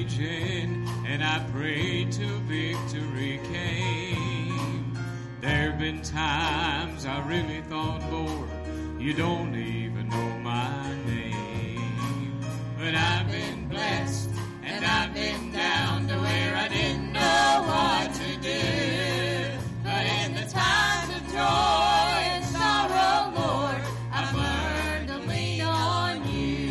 raging, and I prayed till victory came. There have been times I really thought, Lord, you don't even know my name. But I've been blessed, and I've been down to where I didn't know what to do. But in the times of joy and sorrow, Lord, I've learned to lean on you.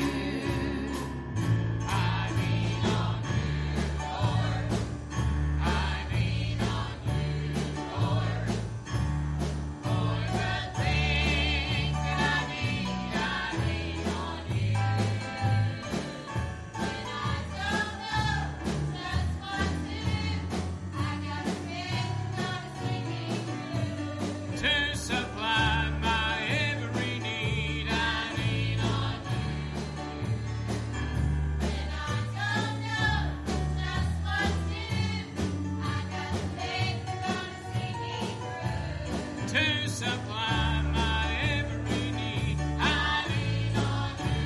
I lean on you, Lord. I lean on you, Lord. For the things that I need, I lean on you. When I don't know just what to do, I got a friend gonna see me through. To supply my every need, I lean on you. When I don't know just what to do, I got a friend gonna see me through. To supply my every need, I lean on you.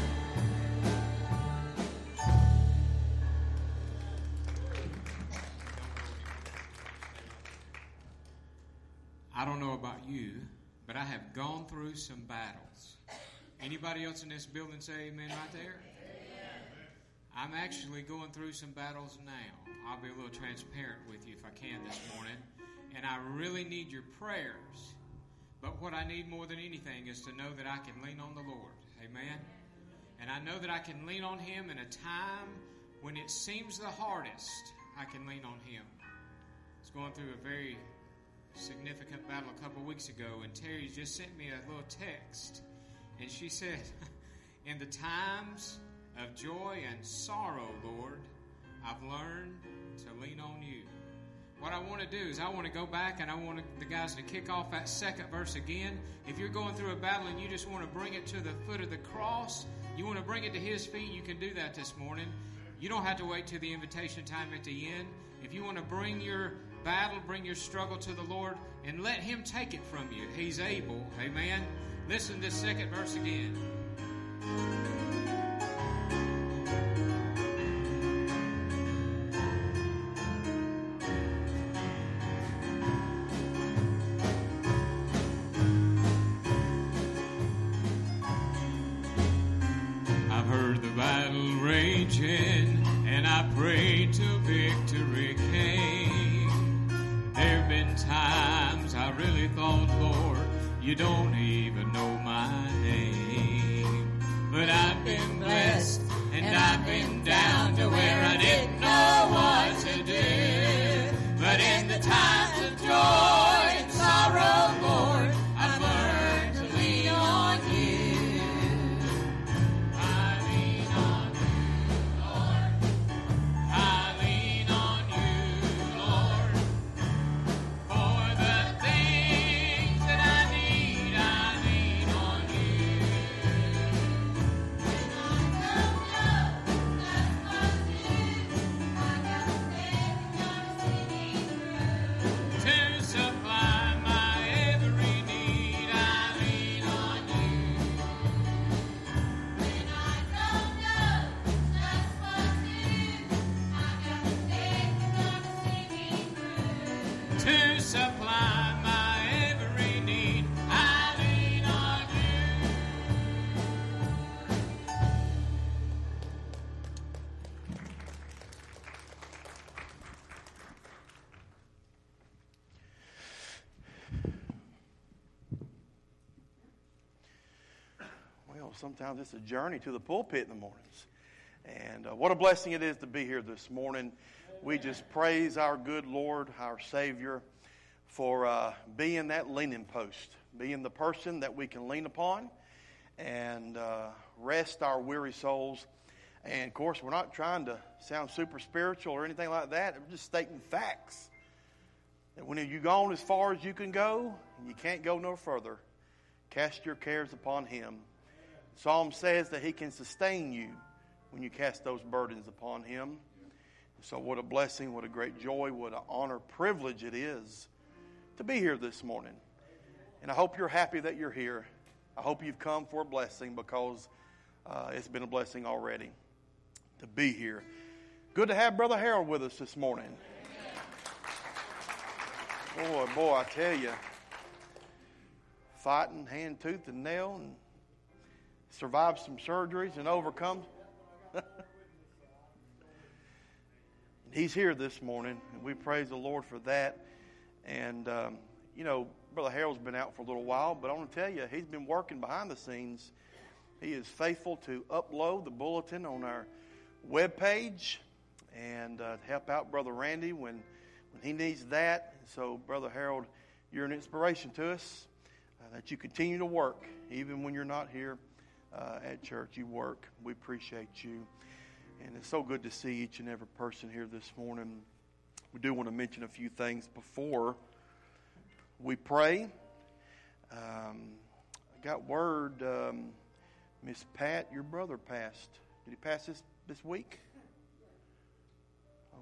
I don't know about you, but I have gone through some battles. Anybody else in this building say amen right there? I'm actually going through some battles now. I'll be a little transparent with you if I can this morning. And I really need your prayers. But what I need more than anything is to know that I can lean on the Lord. Amen? And I know that I can lean on Him in a time when it seems the hardest. I can lean on Him. I was going through a very significant battle a couple weeks ago, and Terry just sent me a little text. And she said, in the times of joy and sorrow, Lord, I've learned to lean on you. What I want to do is I want to go back and I want the guys to kick off that second verse again. If you're going through a battle and you just want to bring it to the foot of the cross, you want to bring it to His feet, you can do that this morning. You don't have to wait till the invitation time at the end. If you want to bring your battle, bring your struggle to the Lord, and let Him take it from you. He's able. Amen. Listen to this second verse again. I've heard the battle raging, and I prayed till victory came. There have been times I really thought, Lord, you don't even know my name. But I've been blessed, and I've been down to where I didn't know what to do. But in the times of joy and sorrow, Lord, I've learned to lean on you. I lean on you, Lord. I lean on you, Lord. For the things that I need, I lean on you. When I don't know just what to do, I got a friend gonna see me through. To supply my every need, I lean on you. When I don't know just what to do, I got a friend gonna see me through. To supply my every need, I lean on you. Well, sometimes it's a journey to the pulpit in the mornings. And what a blessing it is to be here this morning. We just praise our good Lord, our Savior, for being that leaning post, being the person that we can lean upon and rest our weary souls. And, of course, we're not trying to sound super spiritual or anything like that. We're just stating facts. That when you've gone as far as you can go, and you can't go no further, cast your cares upon Him. Psalm says that He can sustain you when you cast those burdens upon Him. So what a blessing, what a great joy, what an honor, privilege it is to be here this morning. And I hope you're happy that you're here. I hope you've come for a blessing, because it's been a blessing already to be here. Good to have Brother Harold with us this morning. Boy, I tell you, fighting hand, tooth, and nail, and survived some surgeries and overcome. He's here this morning, and we praise the Lord for that. And, Brother Harold's been out for a little while, but I want to tell you, he's been working behind the scenes. He is faithful to upload the bulletin on our webpage and help out Brother Randy when he needs that. So, Brother Harold, you're an inspiration to us, that you continue to work. Even when you're not here at church, you work. We appreciate you. And it's so good to see each and every person here this morning. We do want to mention a few things before we pray. I got word, Miss Pat, your brother passed. Did he pass this week? Oh.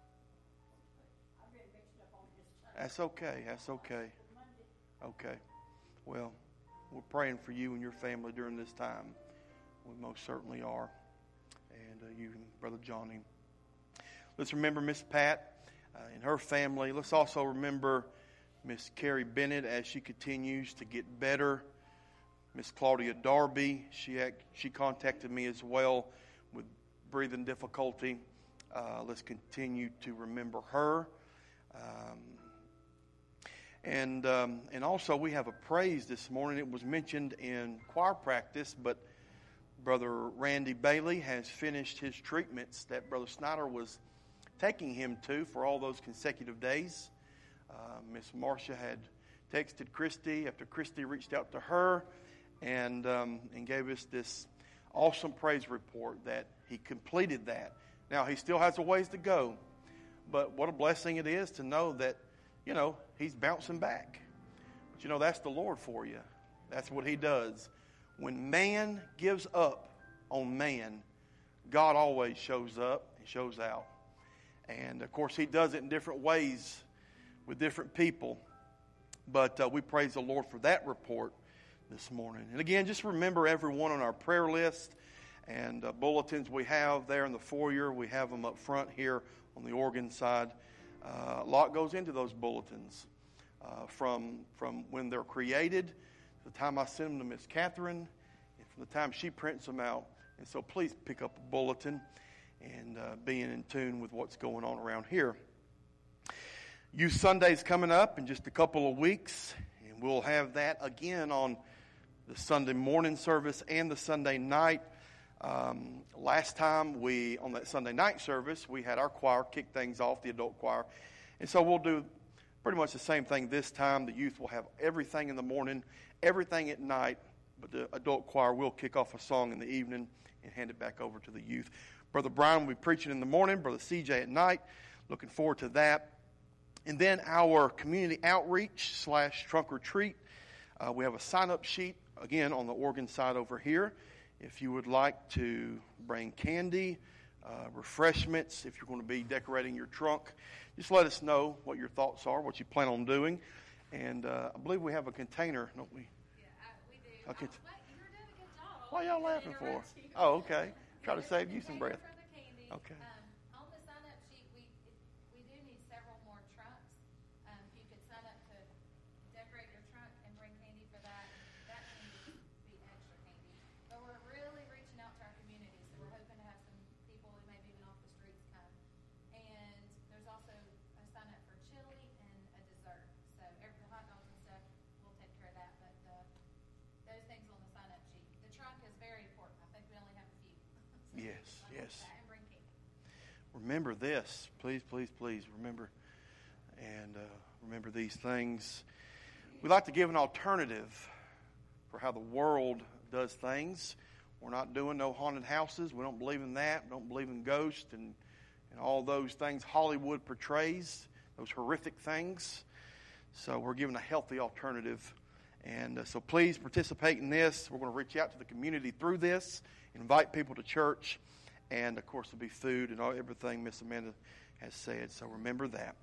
That's okay. Okay. Well, we're praying for you and your family during this time. We most certainly are. And you and Brother Johnny. Let's remember Miss Pat and her family. Let's also remember Miss Carrie Bennett as she continues to get better. Miss Claudia Darby, she contacted me as well with breathing difficulty. Let's continue to remember her. And also we have a praise this morning. It was mentioned in choir practice, but Brother Randy Bailey has finished his treatments that Brother Snyder was taking him to for all those consecutive days. Miss Marcia had texted Christy after Christy reached out to her and gave us this awesome praise report that he completed that. Now, he still has a ways to go, but what a blessing it is to know that, he's bouncing back. But, that's the Lord for you. That's what he does. When man gives up on man, God always shows up and shows out. And, of course, he does it in different ways with different people. But we praise the Lord for that report this morning. And, again, just remember everyone on our prayer list and bulletins we have there in the foyer. We have them up front here on the organ side. A lot goes into those bulletins from when they're created, the time I send them to Miss Catherine, and from the time she prints them out. And so please pick up a bulletin and being in tune with what's going on around here. Youth Sunday's coming up in just a couple of weeks, and we'll have that again on the Sunday morning service and the Sunday night. Last time on that Sunday night service, we had our choir kick things off, the adult choir. And so we'll do pretty much the same thing this time. The youth will have everything in the morning, everything at night, but the adult choir will kick off a song in the evening and hand it back over to the youth. Brother Brian will be preaching in the morning, Brother CJ at night. Looking forward to that. And then our community outreach / trunk or treat. We have a sign-up sheet, again, on the organ side over here. If you would like to bring candy, refreshments, if you're going to be decorating your trunk, just let us know what your thoughts are, what you plan on doing. And I believe we have a container, don't we? Yeah, we do. Okay. You're doing a good job. What are y'all laughing for? Oh, okay. Try to save you some breath. For the candy. Okay. On the sign-up sheet, we do need several more trunks. You could sign up to decorate your trunk and bring candy for that. That can be extra candy. But we're really reaching out to our community, so we're hoping to have some people who maybe even off the streets come. And there's also a sign-up for chili and a dessert. So every hot dogs and stuff, we'll take care of that. But those things on the sign-up sheet. The trunk is very important. I think we only have a few. Yes. And bring candy. Remember this. Please remember. And remember these things. We like to give an alternative for how the world does things. We're not doing no haunted houses. We don't believe in that. We don't believe in ghosts and all those things Hollywood portrays, those horrific things. So we're giving a healthy alternative. And so please participate in this. We're going to reach out to the community through this, invite people to church, and, of course, there'll be food and everything Miss Amanda has said. So remember that.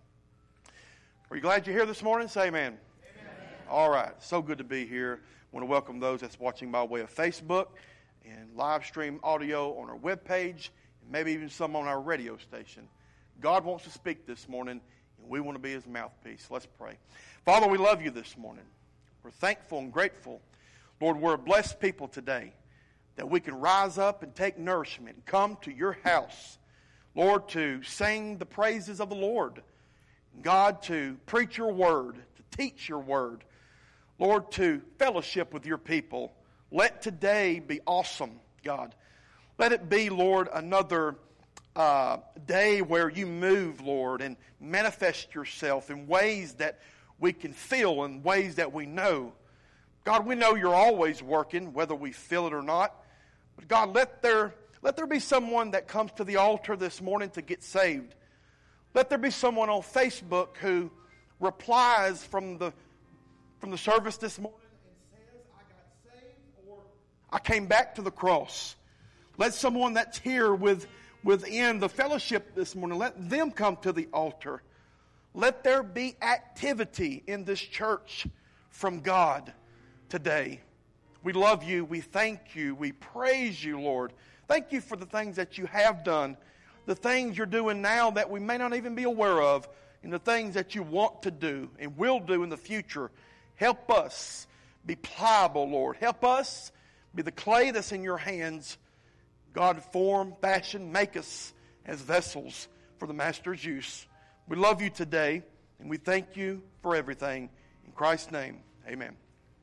Are you glad you're here this morning? Say amen. All right. So good to be here. I want to welcome those that's watching by way of Facebook and live stream audio on our webpage. And maybe even some on our radio station. God wants to speak this morning, and we want to be His mouthpiece. Let's pray. Father, we love You this morning. We're thankful and grateful. Lord, we're a blessed people today that we can rise up and take nourishment and come to Your house, Lord, to sing the praises of the Lord. God, to preach Your word, to teach Your word. Lord, to fellowship with Your people. Let today be awesome, God. Let it be, Lord, another day where You move, Lord, and manifest Yourself in ways that we can feel and ways that we know. God, we know You're always working, whether we feel it or not. But God, let there be someone that comes to the altar this morning to get saved. Let there be someone on Facebook who replies from the service this morning and says, I got saved, or I came back to the cross. Let someone that's here within the fellowship this morning, let them come to the altar. Let there be activity in this church from God today. We love You. We thank You. We praise You, Lord. Thank You for the things that You have done, the things You're doing now that we may not even be aware of, and the things that You want to do and will do in the future. Help us be pliable, Lord. Help us be the clay that's in Your hands. God, form, fashion, make us as vessels for the Master's use. We love You today, and we thank You for everything. In Christ's name, amen.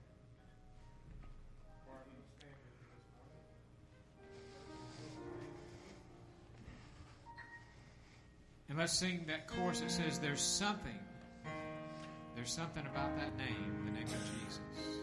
And let's sing that chorus that says, there's something about that name, the name of Jesus.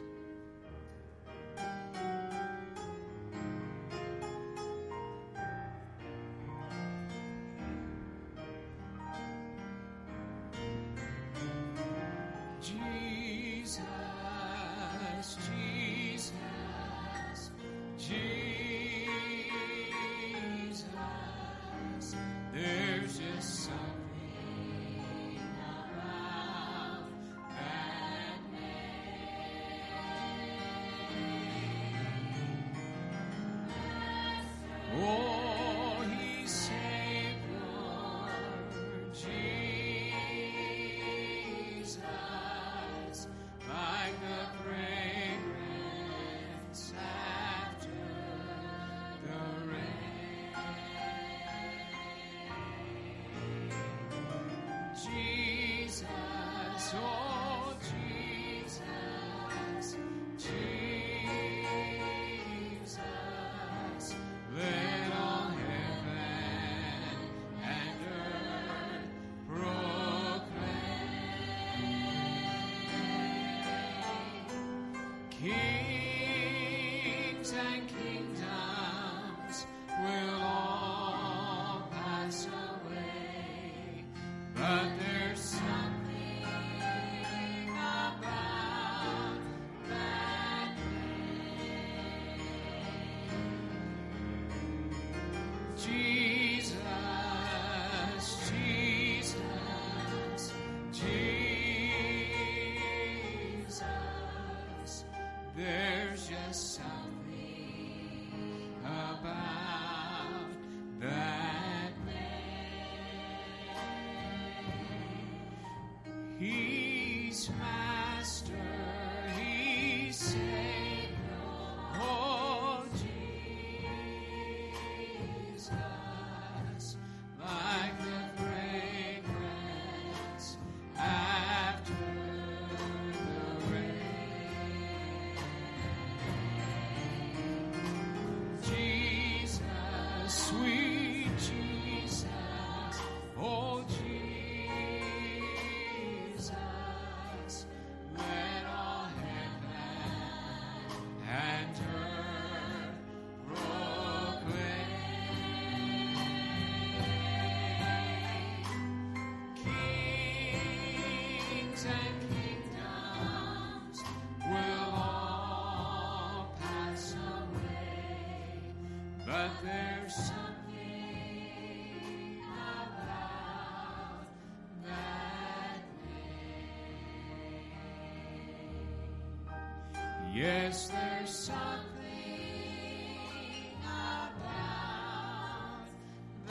He's Master, He's Savior, oh Jesus, like the fragrance after the rain. Jesus, sweet Jesus, oh Jesus. Let all heaven and earth proclaim. Kings and kingdoms will all pass away, but there's something about that name. Yes, there's something about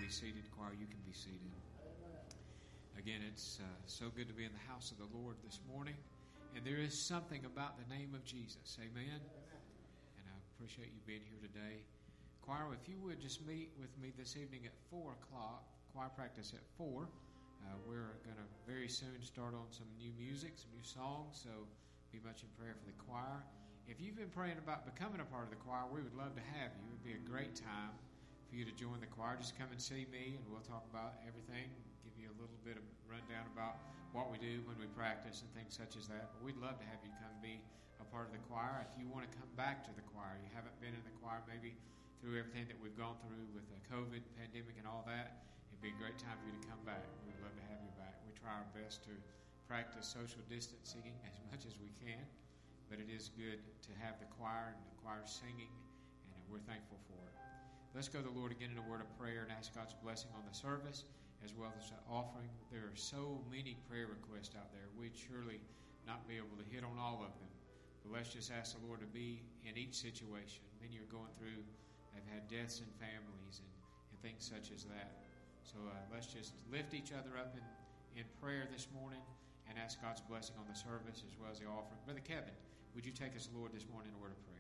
be seated. Choir, you can be seated. Again, it's so good to be in the house of the Lord this morning. And there is something about the name of Jesus. Amen? And I appreciate you being here today. Choir, if you would just meet with me this evening at 4 o'clock. Choir practice at 4. We're going to very soon start on some new music, some new songs. So be much in prayer for the choir. If you've been praying about becoming a part of the choir, we would love to have you. It would be a great time for you to join the choir. Just come and see me, and we'll talk about everything, give you a little bit of rundown about what we do when we practice and things such as that. But we'd love to have you come be a part of the choir. If you want to come back to the choir, you haven't been in the choir maybe through everything that we've gone through with the COVID pandemic and all that, it'd be a great time for you to come back. We'd love to have you back. We try our best to practice social distancing as much as we can. But it is good to have the choir and the choir singing, and we're thankful for it. Let's go to the Lord again in a word of prayer and ask God's blessing on the service as well as the offering. There are so many prayer requests out there. We'd surely not be able to hit on all of them. But let's just ask the Lord to be in each situation. Many are going through, they've had deaths in families and things such as that. So let's just lift each other up in prayer this morning and ask God's blessing on the service as well as the offering. Brother Kevin, would you take us, Lord, this morning in a word of prayer?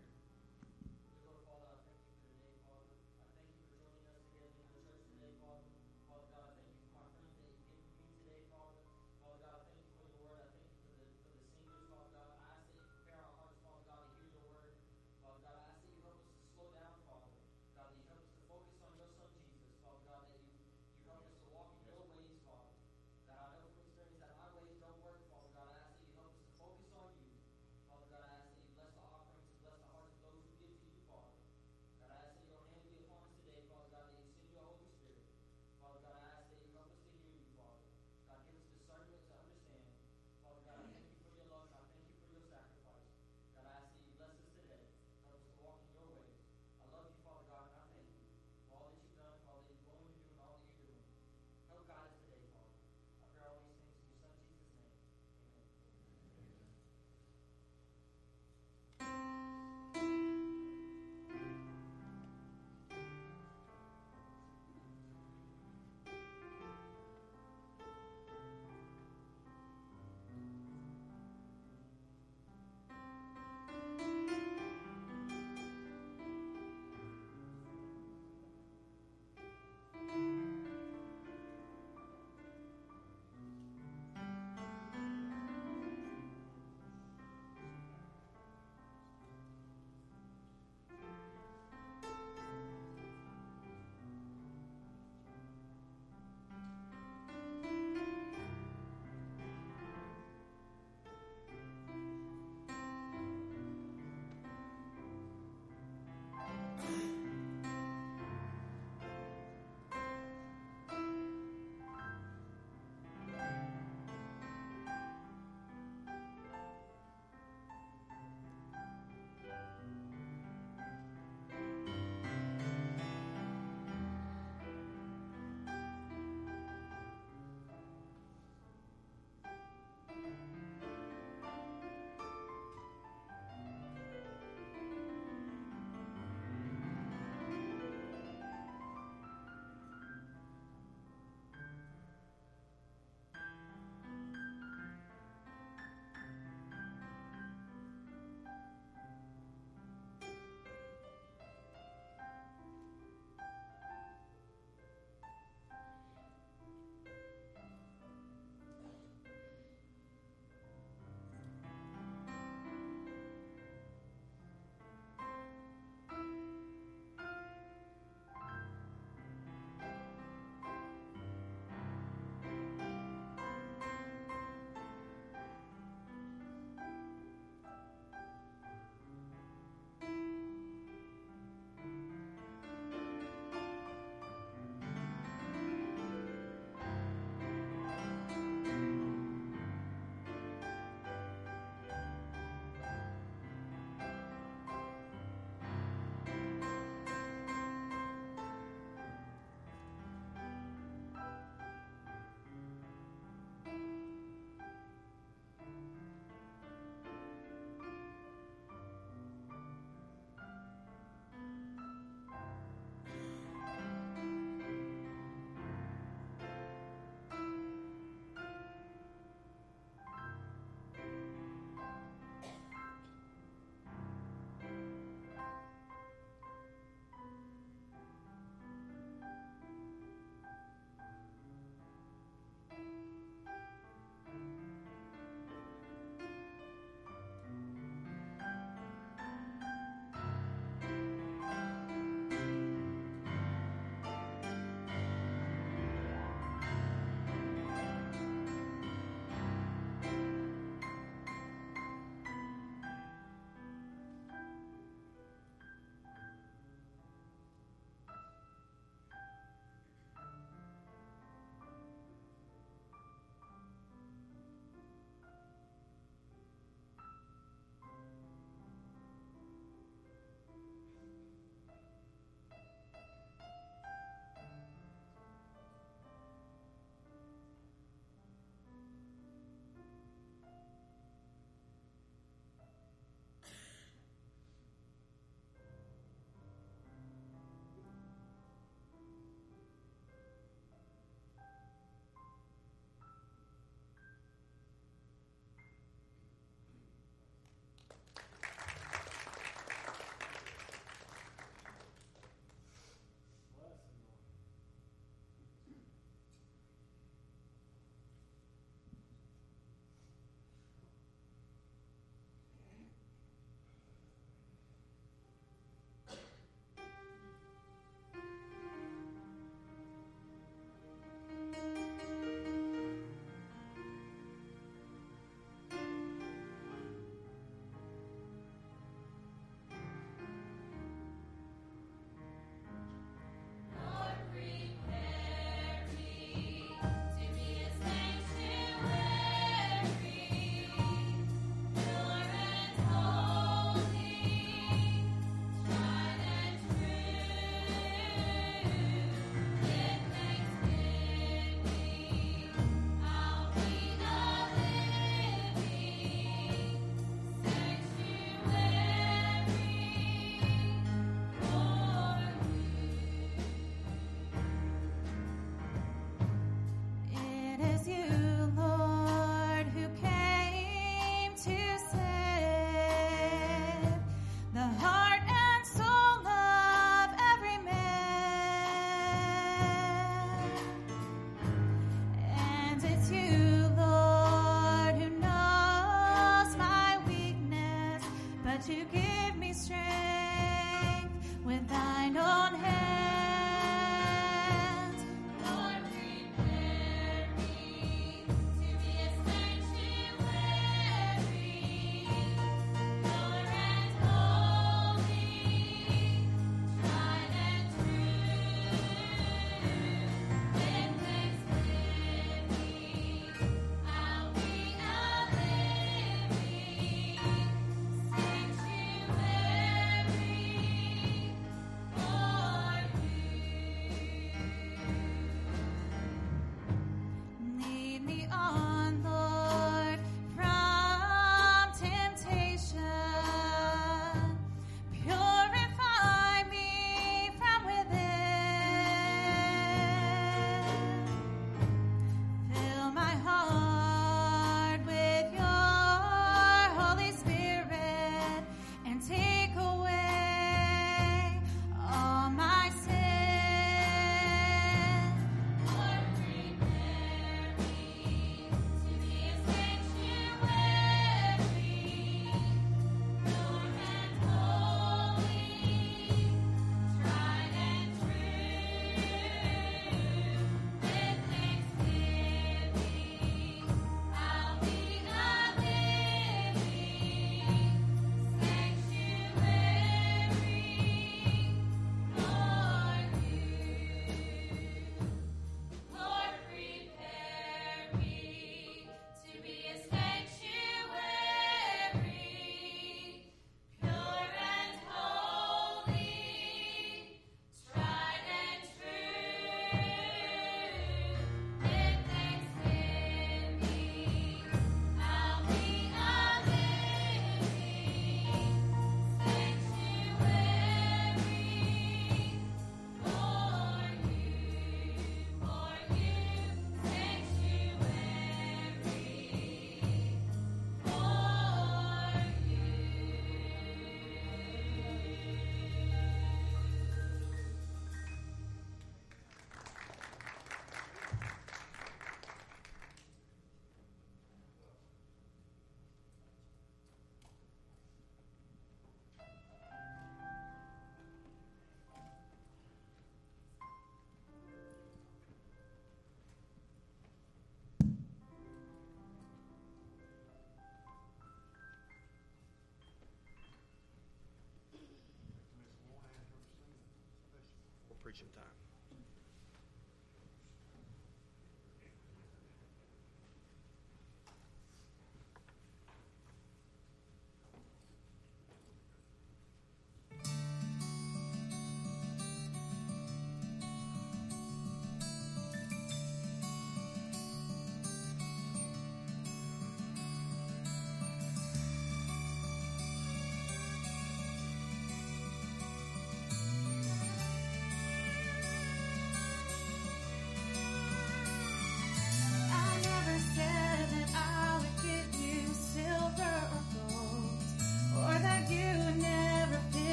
preaching time.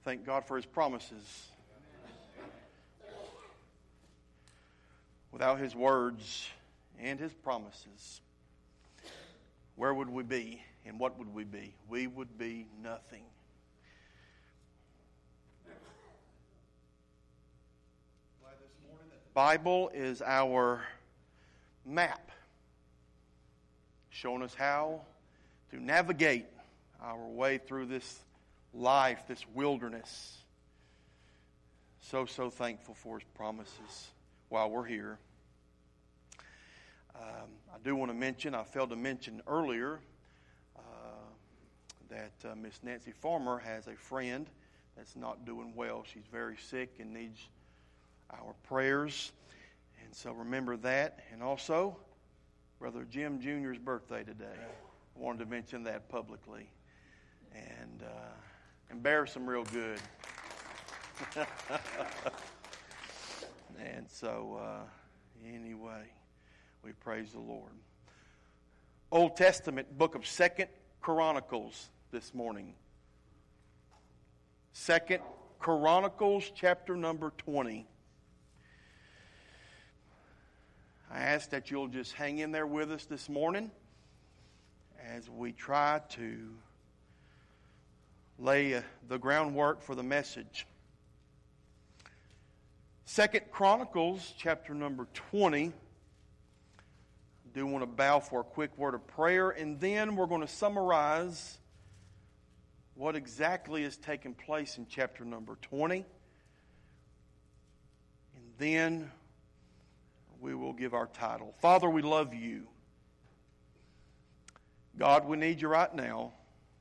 Thank God for His promises. Without His words and His promises, where would we be and what would we be? We would be nothing. Glad this morning that the Bible is our map, showing us how to navigate our way through this life, this wilderness. So thankful for His promises while we're here. I do want to mention, I failed to mention earlier, that Miss Nancy Farmer has a friend that's not doing well. She's very sick and needs our prayers. And so remember that. And also, Brother Jim Jr.'s birthday today. I wanted to mention that publicly. And embarrass him real good. And so, anyway, we praise the Lord. Old Testament book of 2 Chronicles this morning. 2 Chronicles chapter number 20. I ask that you'll just hang in there with us this morning as we try to lay the groundwork for the message. 2 Chronicles chapter number 20. I do want to bow for a quick word of prayer, and then we're going to summarize what exactly has taken place in chapter number 20. And then we will give our title. Father, we love you. God, we need you right now.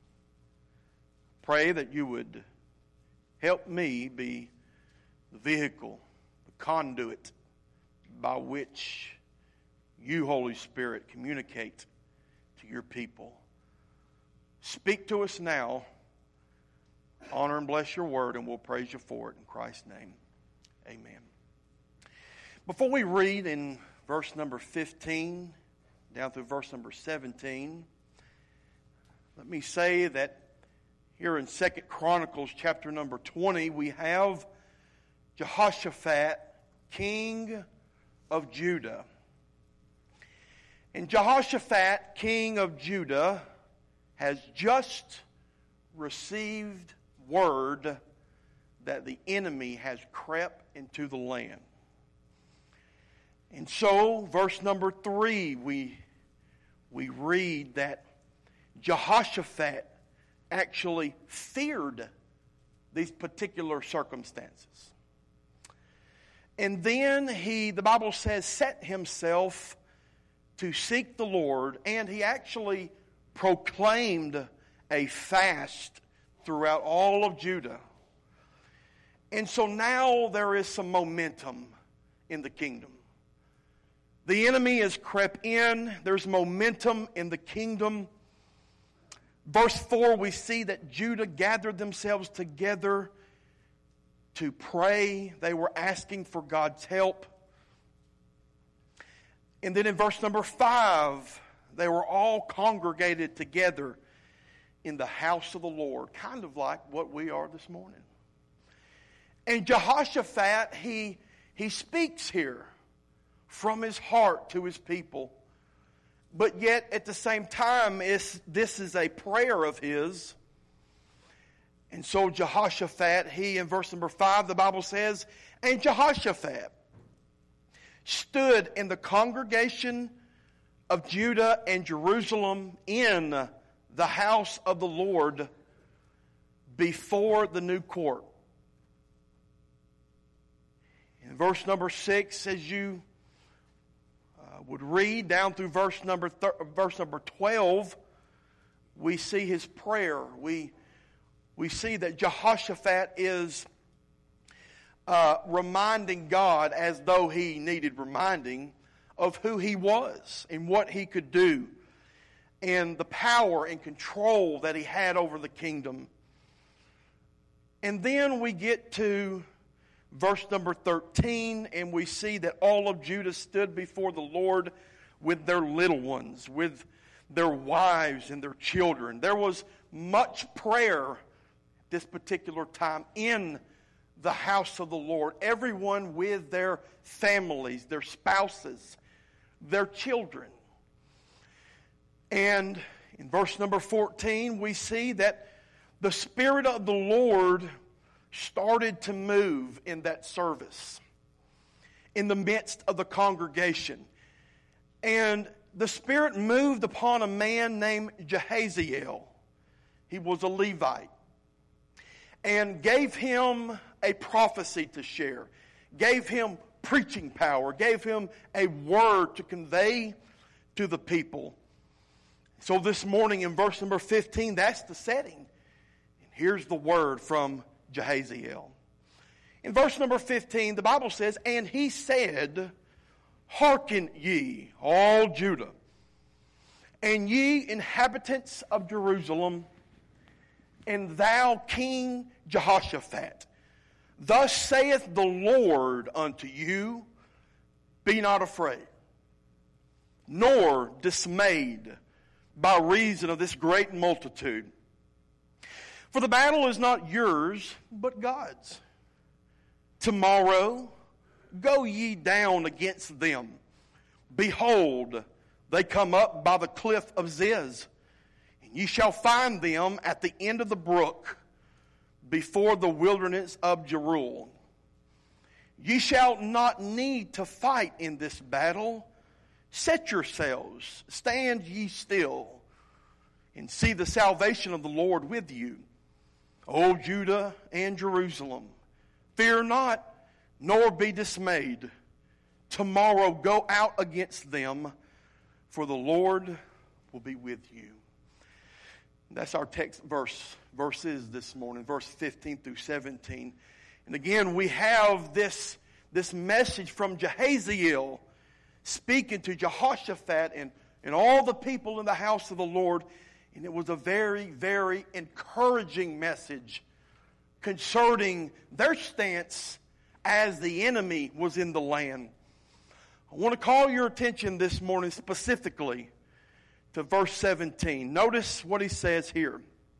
Pray that you would help me be the vehicle, the conduit by which you, Holy Spirit, communicate to your people. Speak to us now. Honor and bless your word, and we'll praise you for it in Christ's name. Amen. Before we read in verse number 15 down through verse number 17, let me say that here in 2 Chronicles chapter number 20, we have Jehoshaphat, king of Judah. And Jehoshaphat, king of Judah, has just received word that the enemy has crept into the land. And so, verse number 3, we read that Jehoshaphat actually feared these particular circumstances. And then the Bible says, set himself to seek the Lord, and he actually proclaimed a fast throughout all of Judah. And so now there is some momentum in the kingdom. The enemy has crept in. There's momentum in the kingdom. Verse 4, we see that Judah gathered themselves together to pray. They were asking for God's help. And then in verse number 5, they were all congregated together in the house of the Lord, kind of like what we are this morning. And Jehoshaphat, he speaks here from his heart to his people. But yet, at the same time, this is a prayer of his. And so Jehoshaphat, in verse number 5, the Bible says, and Jehoshaphat stood in the congregation of Judah and Jerusalem in the house of the Lord before the new court. In verse number 6, as you would read down through verse number 12, we see his prayer. We see that Jehoshaphat is reminding God, as though he needed reminding, of who he was and what he could do and the power and control that he had over the kingdom. And then we get to verse number 13, and we see that all of Judah stood before the Lord with their little ones, with their wives and their children. There was much prayer this particular time in the house of the Lord. Everyone with their families, their spouses, their children. And in verse number 14, we see that the Spirit of the Lord started to move in that service, in the midst of the congregation. And the Spirit moved upon a man named Jahaziel. He was a Levite. And gave him a prophecy to share. Gave him preaching power. Gave him a word to convey to the people. So this morning in verse number 15, that's the setting. And here's the word from Jahaziel. In verse number 15, the Bible says, "And he said, Hearken ye, all Judah, and ye inhabitants of Jerusalem, and thou King Jehoshaphat, thus saith the Lord unto you, Be not afraid, nor dismayed by reason of this great multitude. For the battle is not yours, but God's. Tomorrow go ye down against them. Behold, they come up by the cliff of Ziz, and ye shall find them at the end of the brook, before the wilderness of Jeruel. Ye shall not need to fight in this battle. Set yourselves, stand ye still, and see the salvation of the Lord with you. O Judah and Jerusalem, fear not, nor be dismayed. Tomorrow go out against them, for the Lord will be with you." That's our text verses this morning, verse 15 through 17. And again, we have this message from Jahaziel speaking to Jehoshaphat and all the people in the house of the Lord. And it was a very, very encouraging message concerning their stance as the enemy was in the land. I want to call your attention this morning specifically to verse 17. Notice what he says here.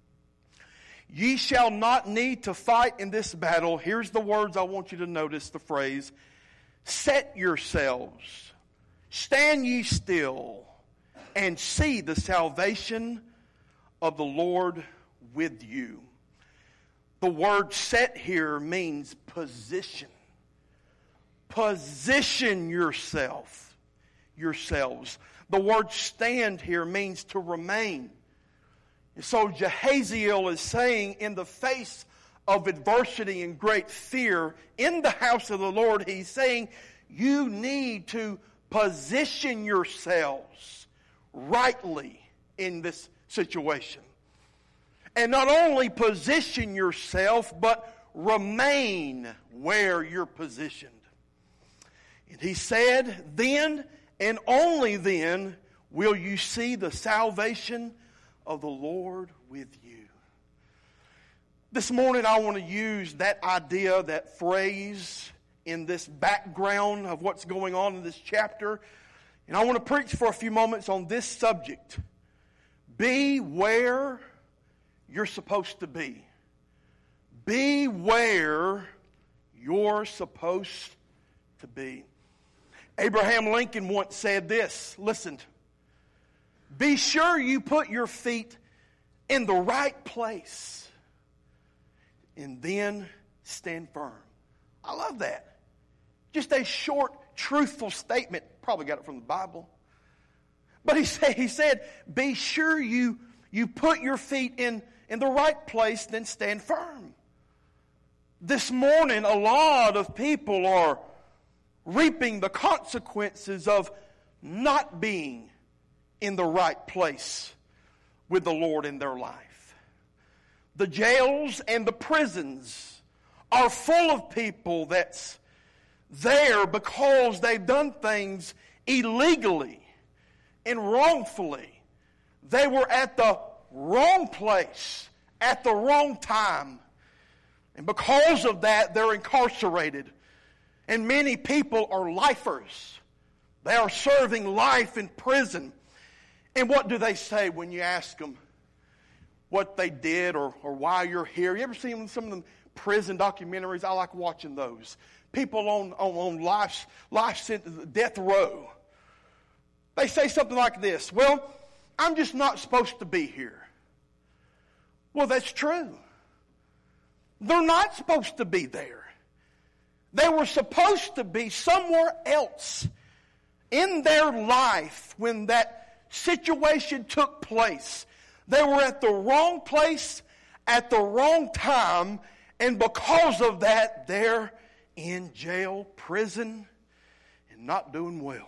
Ye shall not need to fight in this battle. Here's the words I want you to notice, the phrase. Set yourselves, stand ye still, and see the salvation of the Lord with you. The word set here means position. Position yourselves. The word stand here means to remain. And so Jahaziel is saying, in the face of adversity and great fear in the house of the Lord, he's saying, you need to position yourselves rightly in this situation. And not only position yourself, but remain where you're positioned. And he said, then and only then will you see the salvation of the Lord with you. This morning I want to use that idea, that phrase in this background of what's going on in this chapter. And I want to preach for a few moments on this subject. Be where you're supposed to be. Be where you're supposed to be. Abraham Lincoln once said this. Listen. Be sure you put your feet in the right place. And then stand firm. I love that. Just a short, truthful statement. Probably got it from the Bible. But he said, be sure you put your feet in the right place, then stand firm. This morning, a lot of people are reaping the consequences of not being in the right place with the Lord in their life. The jails and the prisons are full of people that's there because they've done things illegally and wrongfully. They were at the wrong place at the wrong time. And because of that, they're incarcerated. And many people are lifers. They are serving life in prison. And what do they say when you ask them, what they did or why you're here. You ever seen some of the prison documentaries? I like watching those. People on life sentence, death row. They say something like this: well, I'm just not supposed to be here. Well, that's true. They're not supposed to be there. They were supposed to be somewhere else in their life when that situation took place. They were at the wrong place at the wrong time, and because of that, they're in jail, prison, and not doing well.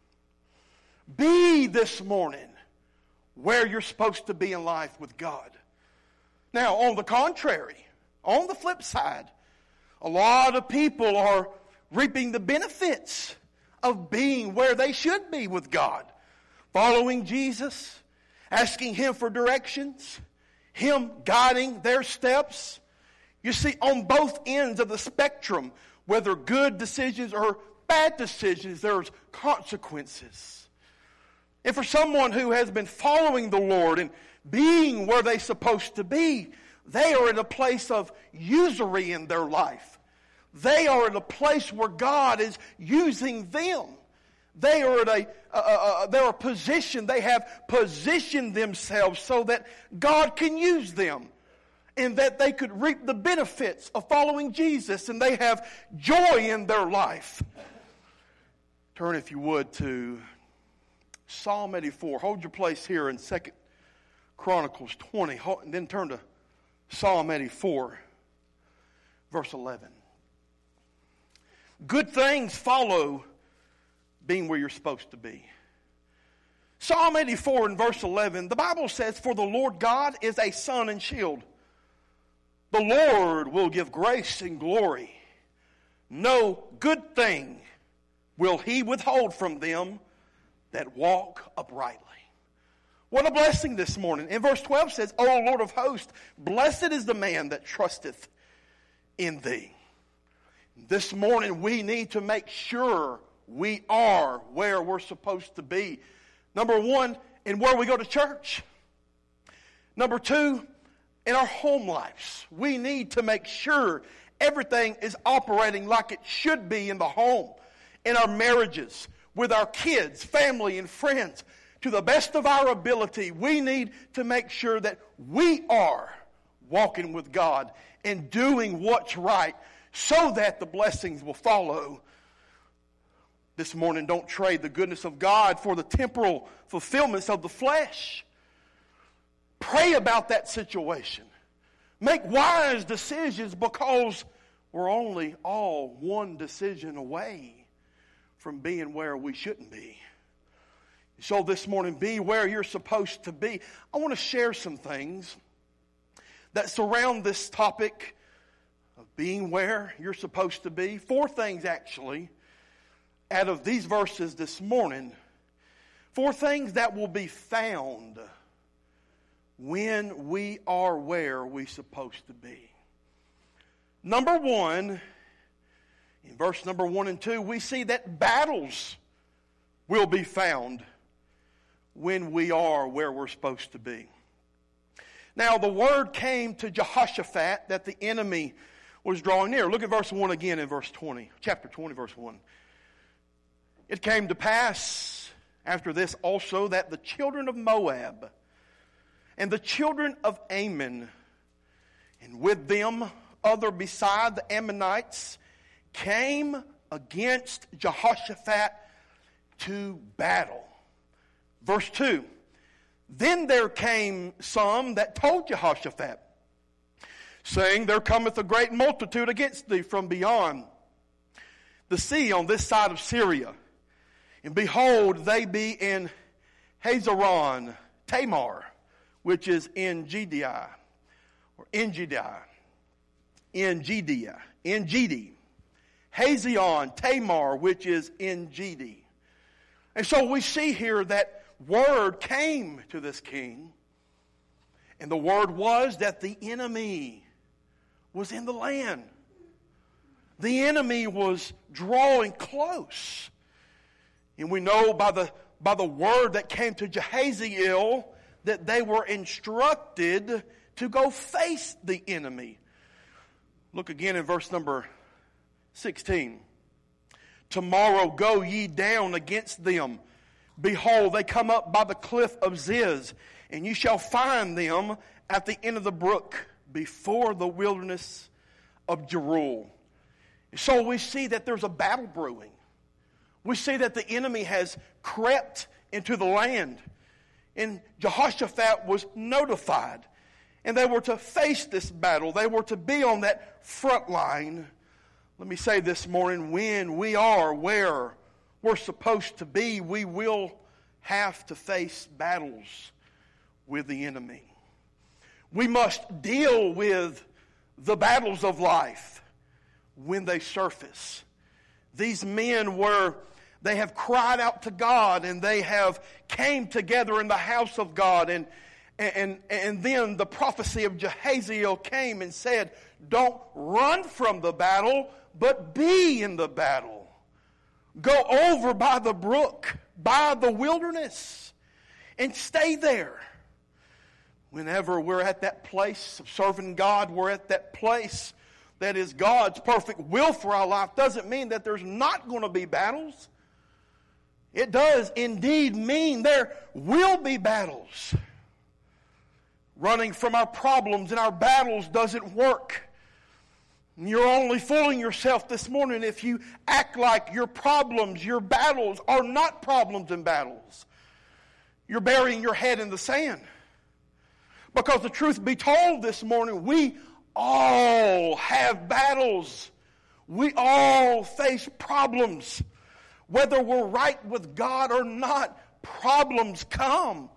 Be this morning where you're supposed to be in life with God. Now, on the contrary, on the flip side, a lot of people are reaping the benefits of being where they should be with God, following Jesus, asking Him for directions, Him guiding their steps. You see, on both ends of the spectrum, whether good decisions or bad decisions, there's consequences. And for someone who has been following the Lord and being where they're supposed to be, they are in a place of usury in their life. They are in a place where God is using them. They are at they're a position, they have positioned themselves so that God can use them, and that they could reap the benefits of following Jesus, and they have joy in their life. Turn, if you would, to Psalm 84. Hold your place here in 2 Chronicles 20, and then turn to Psalm 84, verse 11. Good things follow being where you're supposed to be. Psalm 84 and verse 11, the Bible says, "For the Lord God is a sun and shield. The Lord will give grace and glory. No good thing will He withhold from them that walk uprightly." What a blessing this morning. In verse 12 says, "O Lord of hosts, blessed is the man that trusteth in Thee." This morning we need to make sure we are where we're supposed to be. Number one, in where we go to church. Number two, in our home lives. We need to make sure everything is operating like it should be in the home, in our marriages, with our kids, family, and friends. To the best of our ability, we need to make sure that we are walking with God and doing what's right so that the blessings will follow. This morning, don't trade the goodness of God for the temporal fulfillments of the flesh. Pray about that situation. Make wise decisions, because we're only all one decision away from being where we shouldn't be. So this morning, be where you're supposed to be. I want to share some things that surround this topic of being where you're supposed to be. 4 things, actually, out of these verses this morning. 4 things that will be found when we are where we're supposed to be. Number 1, in verse number 1 and 2, we see that battles will be found when we are where we're supposed to be. Now, the word came to Jehoshaphat that the enemy was drawing near. Look at verse 1 again in verse 20, chapter 20, verse 1. "It came to pass after this also that the children of Moab and the children of Ammon, and with them other beside the Ammonites, came against Jehoshaphat to battle." Verse 2, "Then there came some that told Jehoshaphat, saying, There cometh a great multitude against thee from beyond the sea on this side of Syria. And behold, they be in Hazeron Tamar, which is in Judea, or in Judea, Hazion Tamar, which is in Gedi." And so we see here that word came to this king, and the word was that the enemy was in the land. The enemy was drawing close. And we know by the word that came to Jehaziel that they were instructed to go face the enemy. Look again in verse number 16. Tomorrow go ye down against them. Behold, they come up by the cliff of Ziz, and you shall find them at the end of the brook, before the wilderness of Jeruel. So we see that there's a battle brewing. We see that the enemy has crept into the land. And Jehoshaphat was notified. And they were to face this battle. They were to be on that front line. Let me say this morning, when we are where we're supposed to be, we will have to face battles with the enemy. We must deal with the battles of life when they surface. These men they have cried out to God, and they have came together in the house of God, and then the prophecy of Jehaziel came and said, don't run from the battle, but be in the battle. Go over by the brook, by the wilderness, and stay there. Whenever we're at that place of serving God, we're at that place that is God's perfect will for our life. Doesn't mean that there's not going to be battles. It does indeed mean there will be battles. Running from our problems and our battles doesn't work. You're only fooling yourself this morning if you act like your problems, your battles are not problems and battles. You're burying your head in the sand. Because the truth be told this morning, we all have battles. We all face problems. Whether we're right with God or not, problems come.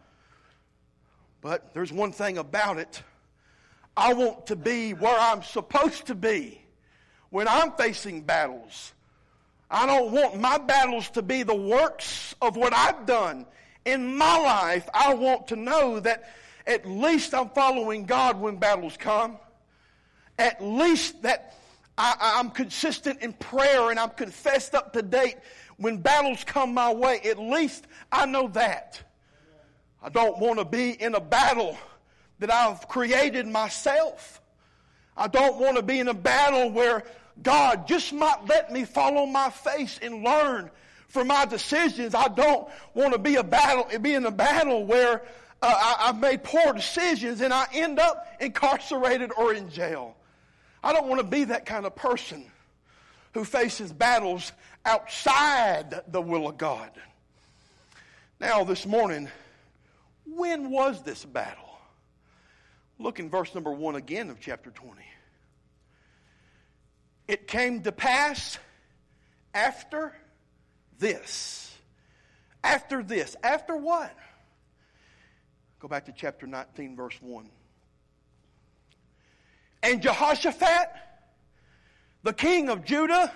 But there's one thing about it. I want to be where I'm supposed to be when I'm facing battles. I don't want my battles to be the works of what I've done in my life. I want to know that at least I'm following God when battles come. At least that I'm consistent in prayer and I'm confessed up to date when battles come my way. At least I know that. I don't want to be in a battle that I've created myself. I don't want to be in a battle where God just might let me fall on my face and learn from my decisions. I don't want to be in a battle where I've made poor decisions and I end up incarcerated or in jail. I don't want to be that kind of person who faces battles outside the will of God. Now this morning, when was this battle? Look in verse number 1 again of chapter 20. It came to pass after this. After this. After what? Go back to chapter 19, verse 1. And Jehoshaphat, the king of Judah,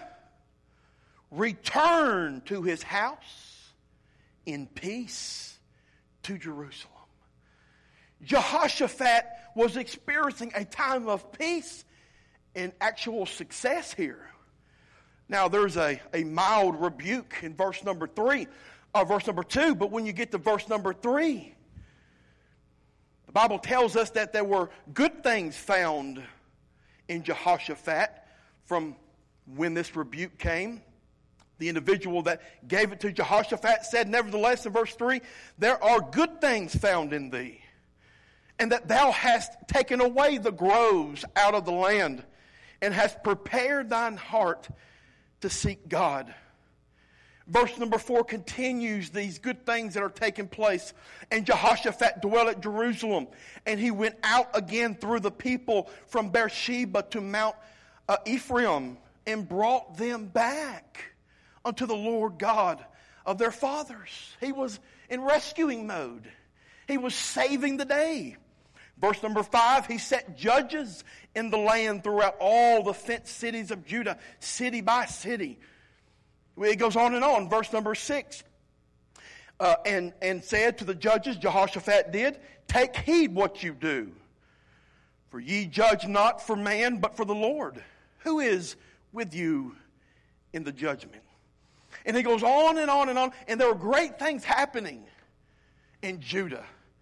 returned to his house in peace to Jerusalem. Jehoshaphat was experiencing a time of peace and actual success here. Now there's a mild rebuke in verse number 2, but when you get to verse number 3, the Bible tells us that there were good things found in Jehoshaphat from when this rebuke came. The individual that gave it to Jehoshaphat said, nevertheless, in verse 3, there are good things found in thee, and that thou hast taken away the groves out of the land, and hast prepared thine heart to seek God. Verse number 4 continues these good things that are taking place. And Jehoshaphat dwelt at Jerusalem, and he went out again through the people from Beersheba to Mount Ephraim, and brought them back unto the Lord God of their fathers. He was in rescuing mode. He was saving the day. Verse number 5, he set judges in the land throughout all the fenced cities of Judah, city by city. It goes on and on. Verse number 6, and said to the judges, Jehoshaphat did, take heed what you do. For ye judge not for man, but for the Lord, who is with you in the judgment. And he goes on and on and on. And there were great things happening in Judah.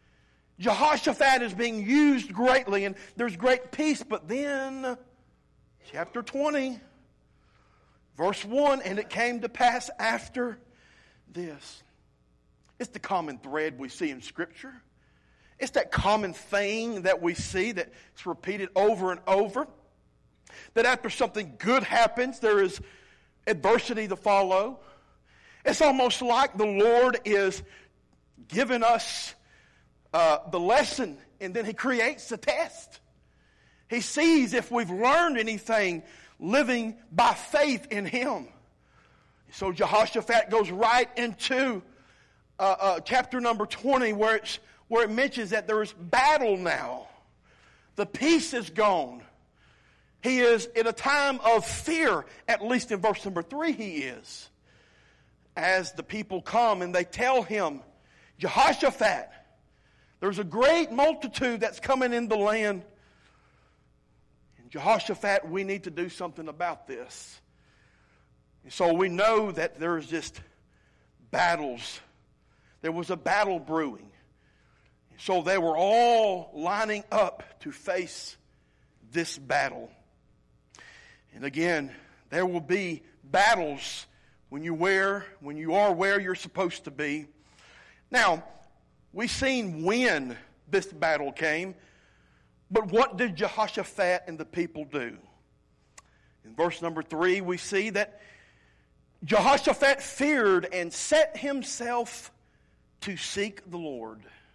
Jehoshaphat is being used greatly, and there's great peace. But then, chapter 20, verse 1, and it came to pass after this. It's the common thread we see in Scripture. It's that common thing that we see that's repeated over and over. That after something good happens, there is adversity to follow. It's almost like the Lord is giving us the lesson, and then He creates the test. He sees if we've learned anything living by faith in Him. So Jehoshaphat goes right into chapter number 20 where it mentions that there is battle now. The peace is gone. He is in a time of fear, at least in verse number 3 he is. As the people come and they tell him, Jehoshaphat, there's a great multitude that's coming in the land. And Jehoshaphat, we need to do something about this. And so we know that there's just battles. There was a battle brewing. So they were all lining up to face this battle. And again, there will be battles when you are where you're supposed to be. Now, we've seen when this battle came, but what did Jehoshaphat and the people do? In verse number 3, we see that Jehoshaphat feared and set himself to seek the Lord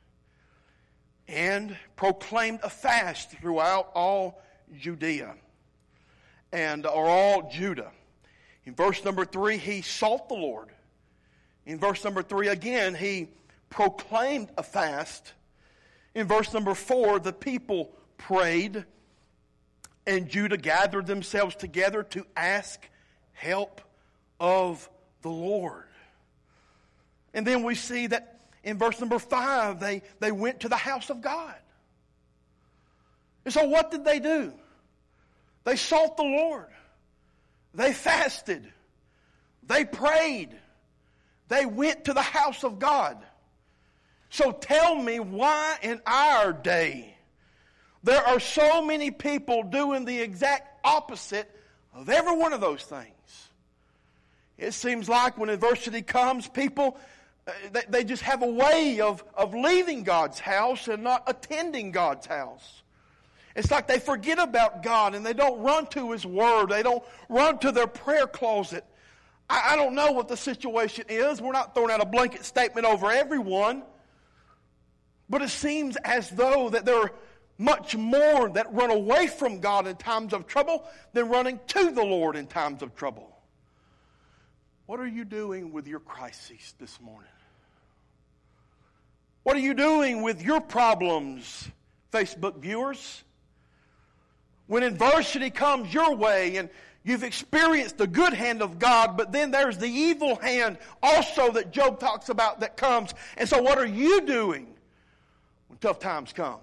and proclaimed a fast throughout all Judea or all Judah. In verse number 3, he sought the Lord. In verse number 3 again, he proclaimed a fast. In verse number 4, the people prayed, and Judah gathered themselves together to ask help of the Lord. And then we see that in verse number 5, they went to the house of God. And so what did they do? They sought the Lord. They fasted. They prayed. They went to the house of God. So tell me why in our day there are so many people doing the exact opposite of every one of those things. It seems like when adversity comes, people, they just have a way of leaving God's house and not attending God's house. It's like they forget about God and they don't run to His Word. They don't run to their prayer closet. I don't know what the situation is. We're not throwing out a blanket statement over everyone. But it seems as though that there are much more that run away from God in times of trouble than running to the Lord in times of trouble. What are you doing with your crises this morning? What are you doing with your problems, Facebook viewers? When adversity comes your way and you've experienced the good hand of God, but then there's the evil hand also that Job talks about that comes. And so what are you doing when tough times come?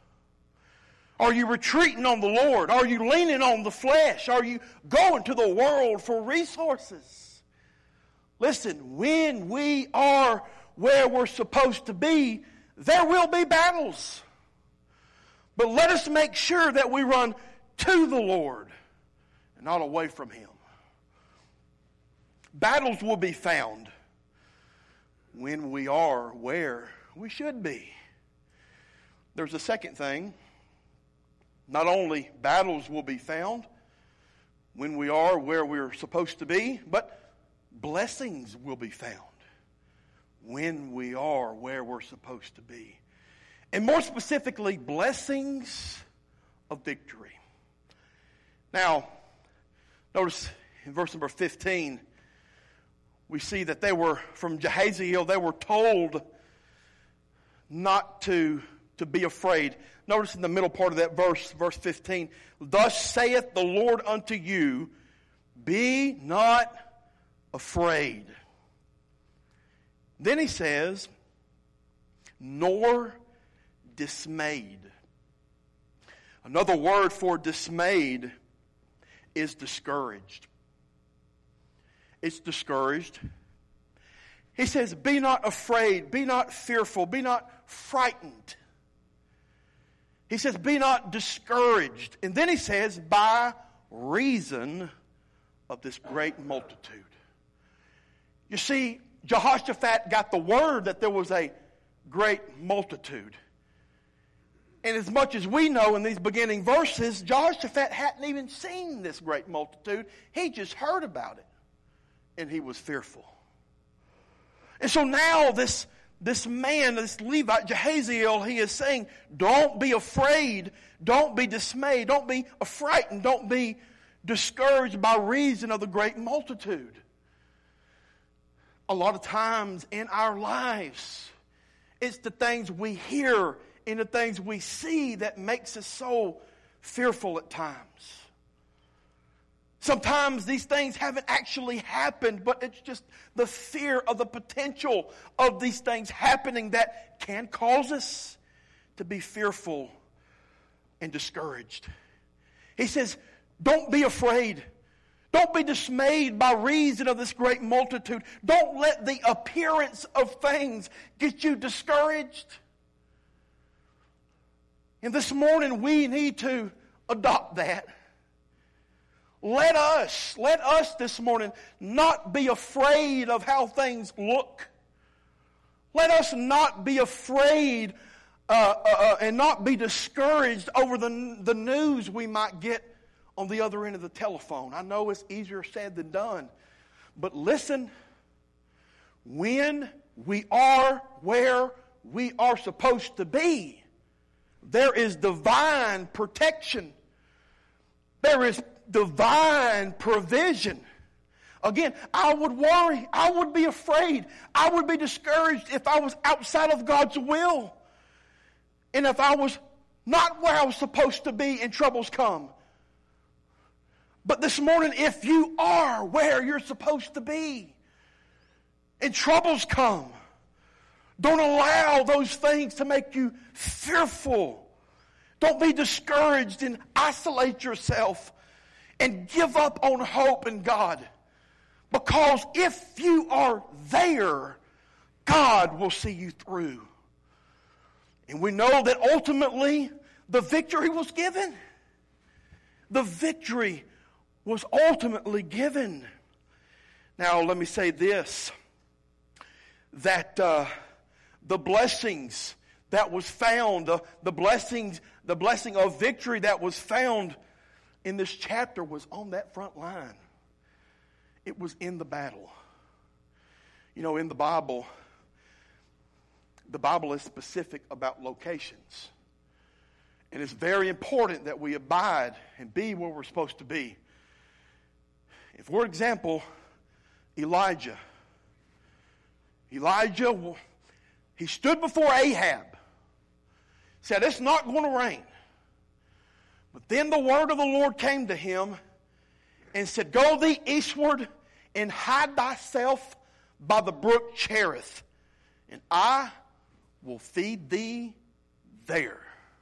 Are you retreating on the Lord? Are you leaning on the flesh? Are you going to the world for resources? Listen, when we are where we're supposed to be, there will be battles. But let us make sure that we run to the Lord and not away from Him. Battles will be found when we are where we should be. There's a second thing. Not only battles will be found when we are where we're supposed to be, but blessings will be found when we are where we're supposed to be. And more specifically, blessings of victory. Now, notice in verse number 15, we see that they were, from Jahaziel, they were told not to be afraid. Notice in the middle part of that verse 15, thus saith the Lord unto you, be not afraid. Then he says, nor dismayed. Another word for dismayed is discouraged. It's discouraged. He says, be not afraid, be not fearful, be not frightened. He says, be not discouraged. And then he says, by reason of this great multitude. You see, Jehoshaphat got the word that there was a great multitude. And as much as we know in these beginning verses, Jehoshaphat hadn't even seen this great multitude. He just heard about it. And he was fearful. And so now this man, this Levite, Jahaziel, he is saying, don't be afraid. Don't be dismayed. Don't be frightened. Don't be discouraged by reason of the great multitude. A lot of times in our lives, it's the things we hear and the things we see that makes us so fearful at times. Sometimes these things haven't actually happened, but it's just the fear of the potential of these things happening that can cause us to be fearful and discouraged. He says, don't be afraid. Don't be dismayed by reason of this great multitude. Don't let the appearance of things get you discouraged. And this morning we need to adopt that. Let us this morning not be afraid of how things look. Let us not be afraid and not be discouraged over the news we might get on the other end of the telephone. I know it's easier said than done. But listen, when we are where we are supposed to be, there is divine protection. There is divine provision. Again, I would worry. I would be afraid. I would be discouraged if I was outside of God's will. And if I was not where I was supposed to be and troubles come. But this morning, if you are where you're supposed to be and troubles come, don't allow those things to make you fearful. Don't be discouraged and isolate yourself and give up on hope in God. Because if you are there, God will see you through. And we know that ultimately the victory was given. The victory was ultimately given. Now let me say this, that the blessings that was found, the blessing of victory that was found in this chapter was on that front line. It was in the battle. You know, in the Bible is specific about locations. And it's very important that we abide and be where we're supposed to be. For example, Elijah, he stood before Ahab, said, it's not going to rain. But then the word of the Lord came to him and said, go thee eastward and hide thyself by the brook Cherith, and I will feed thee there.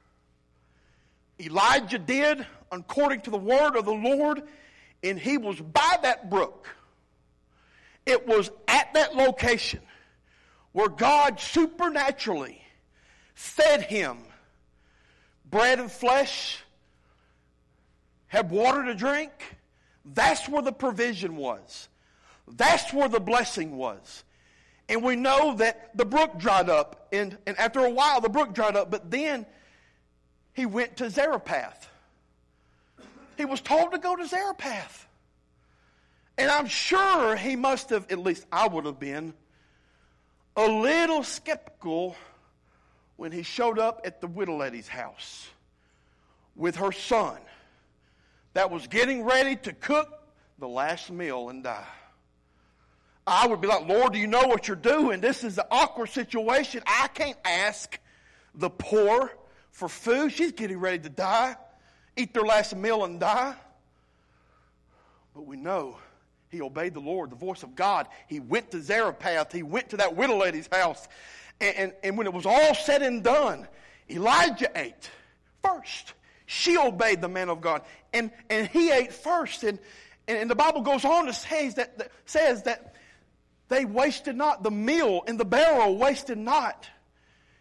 Elijah did according to the word of the Lord, and he was by that brook. It was at that location where God supernaturally fed him bread and flesh, had water to drink. That's where the provision was. That's where the blessing was. And we know that the brook dried up, and after a while the brook dried up, but then he went to Zarephath. He was told to go to Zarephath. And I'm sure he must have, at least I would have been, a little skeptical when he showed up at the widow lady's house with her son that was getting ready to cook the last meal and die. I would be like, Lord, do you know what you're doing? This is an awkward situation. I can't ask the poor for food. She's getting ready to die, eat their last meal and die. But we know he obeyed the Lord, the voice of God. He went to Zarephath. He went to that widow lady's house. And when it was all said and done, Elijah ate first. She obeyed the man of God. And he ate first. And the Bible goes on to says that they wasted not. The meal in the barrel wasted not.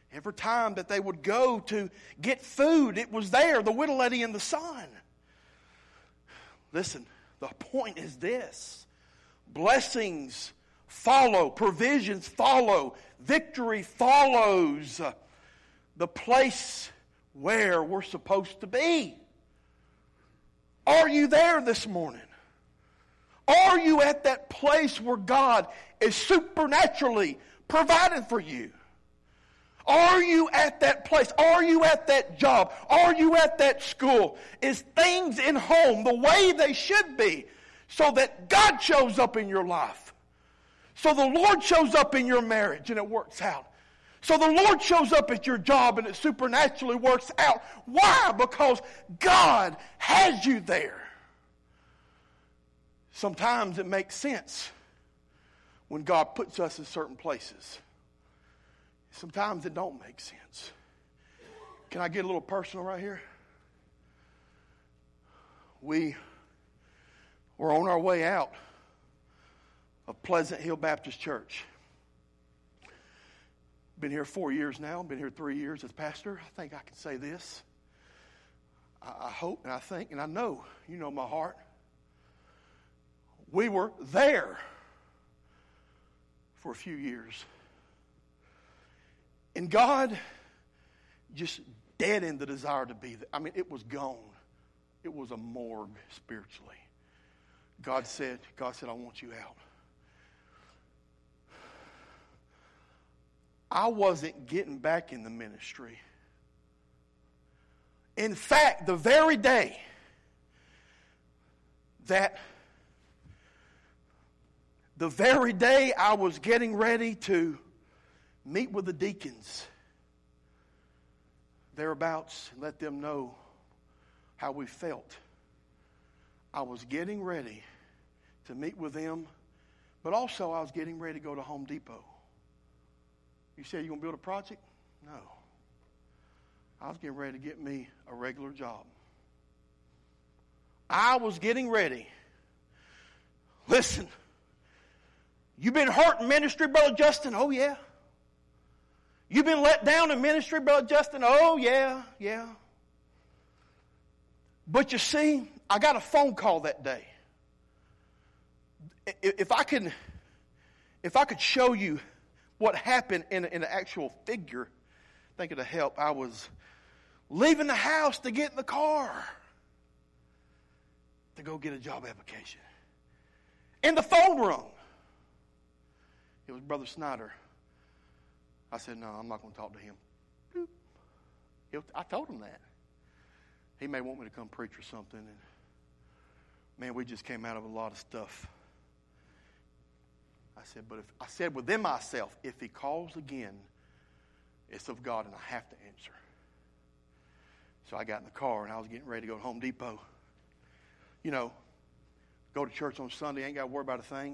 Every time that they would go to get food, it was there, the widow lady and the son. Listen, the point is this. Blessings follow, provisions follow, victory follows the place where we're supposed to be. Are you there this morning? Are you at that place where God is supernaturally providing for you? Are you at that place? Are you at that job? Are you at that school? Is things in home the way they should be so that God shows up in your life? So the Lord shows up in your marriage and it works out. So the Lord shows up at your job and it supernaturally works out. Why? Because God has you there. Sometimes it makes sense when God puts us in certain places. Sometimes it don't make sense. Can I get a little personal right here? We were on our way out of Pleasant Hill Baptist Church. Been here 4 years now. Been here 3 years as pastor. I think I can say this. I hope and I think and I know you know my heart. We were there for a few years. And God just deadened the desire to be there. I mean, it was gone. It was a morgue spiritually. God said, I want you out. I wasn't getting back in the ministry. In fact, the very day I was getting ready to meet with the deacons thereabouts and let them know how we felt, I was getting ready to meet with them, but also I was getting ready to go to Home Depot. You said you're going to build a project? No. I was getting ready to get me a regular job. I was getting ready. Listen, you been hurt in ministry, Brother Justin? Oh, yeah. You been let down in ministry, Brother Justin? Oh, yeah. But you see, I got a phone call that day. If I could show you what happened in an actual figure, I think it'll help. I was leaving the house to get in the car to go get a job application. And the phone rung. It was Brother Snyder. I said, no, I'm not going to talk to him. I told him that. He may want me to come preach or something. And man, we just came out of a lot of stuff. I said within myself, if he calls again, it's of God and I have to answer. So I got in the car and I was getting ready to go to Home Depot. You know, go to church on Sunday, ain't got to worry about a thing.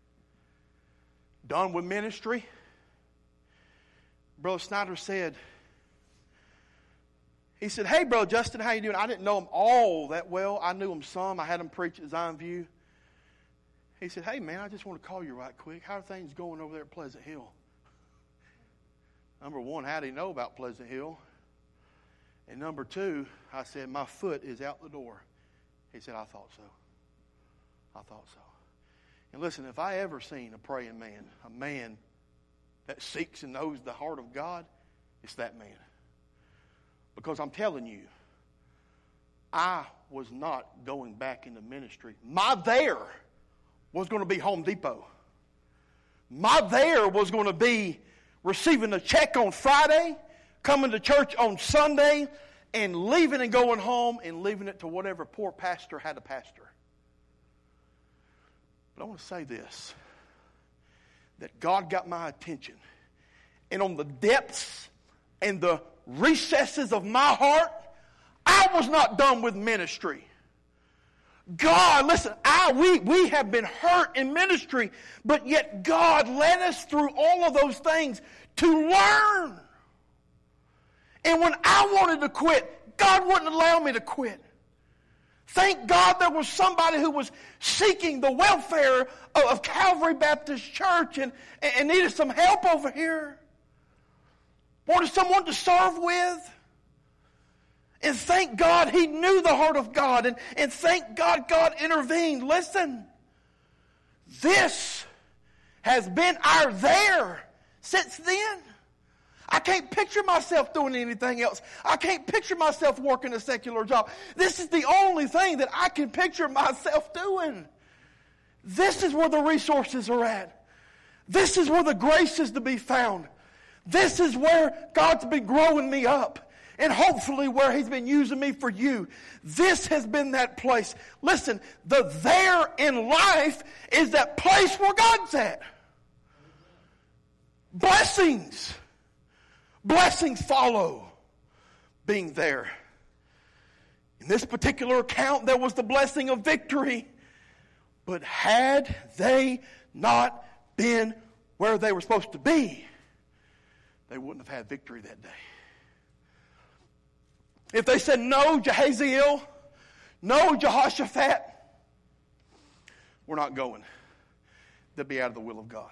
Done with ministry. Brother Snyder said, he said, hey, Brother Justin, how you doing? I didn't know him all that well. I knew him some. I had him preach at Zion View. He said, hey, man, I just want to call you right quick. How are things going over there at Pleasant Hill? Number one, how did he know about Pleasant Hill? And number two, I said, my foot is out the door. He said, I thought so. And listen, if I ever seen a praying man, a man that seeks and knows the heart of God, it's that man. Because I'm telling you, I was not going back into ministry. My there was going to be Home Depot. My there was going to be receiving a check on Friday, coming to church on Sunday, and leaving and going home and leaving it to whatever poor pastor had a pastor. But I want to say this, that God got my attention. And on the depths and the recesses of my heart, I was not done with ministry. God, listen, we have been hurt in ministry, but yet God led us through all of those things to learn. And when I wanted to quit, God wouldn't allow me to quit. Thank God there was somebody who was seeking the welfare of Calvary Baptist Church and needed some help over here. wanted someone to serve with. And thank God he knew the heart of God. And thank God God intervened. Listen, this has been our there since then. I can't picture myself doing anything else. I can't picture myself working a secular job. This is the only thing that I can picture myself doing. This is where the resources are at. This is where the grace is to be found. This is where God's been growing me up. And hopefully where he's been using me for you. This has been that place. Listen, the there in life is that place where God's at. Blessings. Blessings follow being there. In this particular account, there was the blessing of victory. But had they not been where they were supposed to be, they wouldn't have had victory that day. If they said, no, Jehaziel, no, Jehoshaphat, we're not going, they'd be out of the will of God.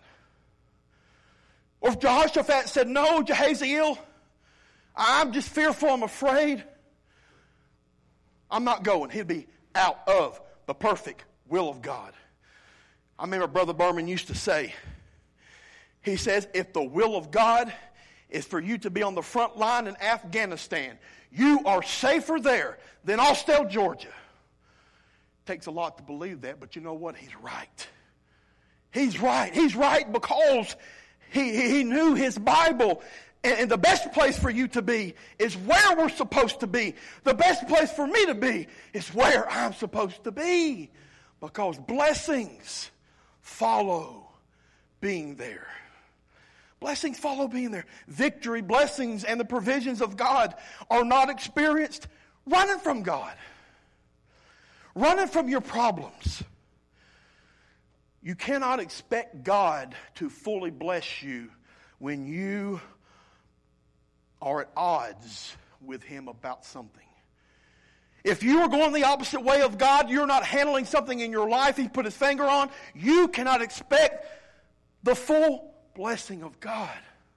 Or if Jehoshaphat said, no, Jehaziel, I'm just fearful, I'm afraid, I'm not going, he'd be out of the perfect will of God. I remember Brother Berman used to say, he says, if the will of God is for you to be on the front line in Afghanistan, you are safer there than Austell, Georgia. Takes a lot to believe that, but you know what? He's right. He's right. He's right because he knew his Bible. And the best place for you to be is where we're supposed to be. The best place for me to be is where I'm supposed to be. Because blessings follow being there. Blessings follow being there. Victory, blessings, and the provisions of God are not experienced running from God. Running from your problems. You cannot expect God to fully bless you when you are at odds with Him about something. If you are going the opposite way of God, you're not handling something in your life He put His finger on, you cannot expect the full blessing of God.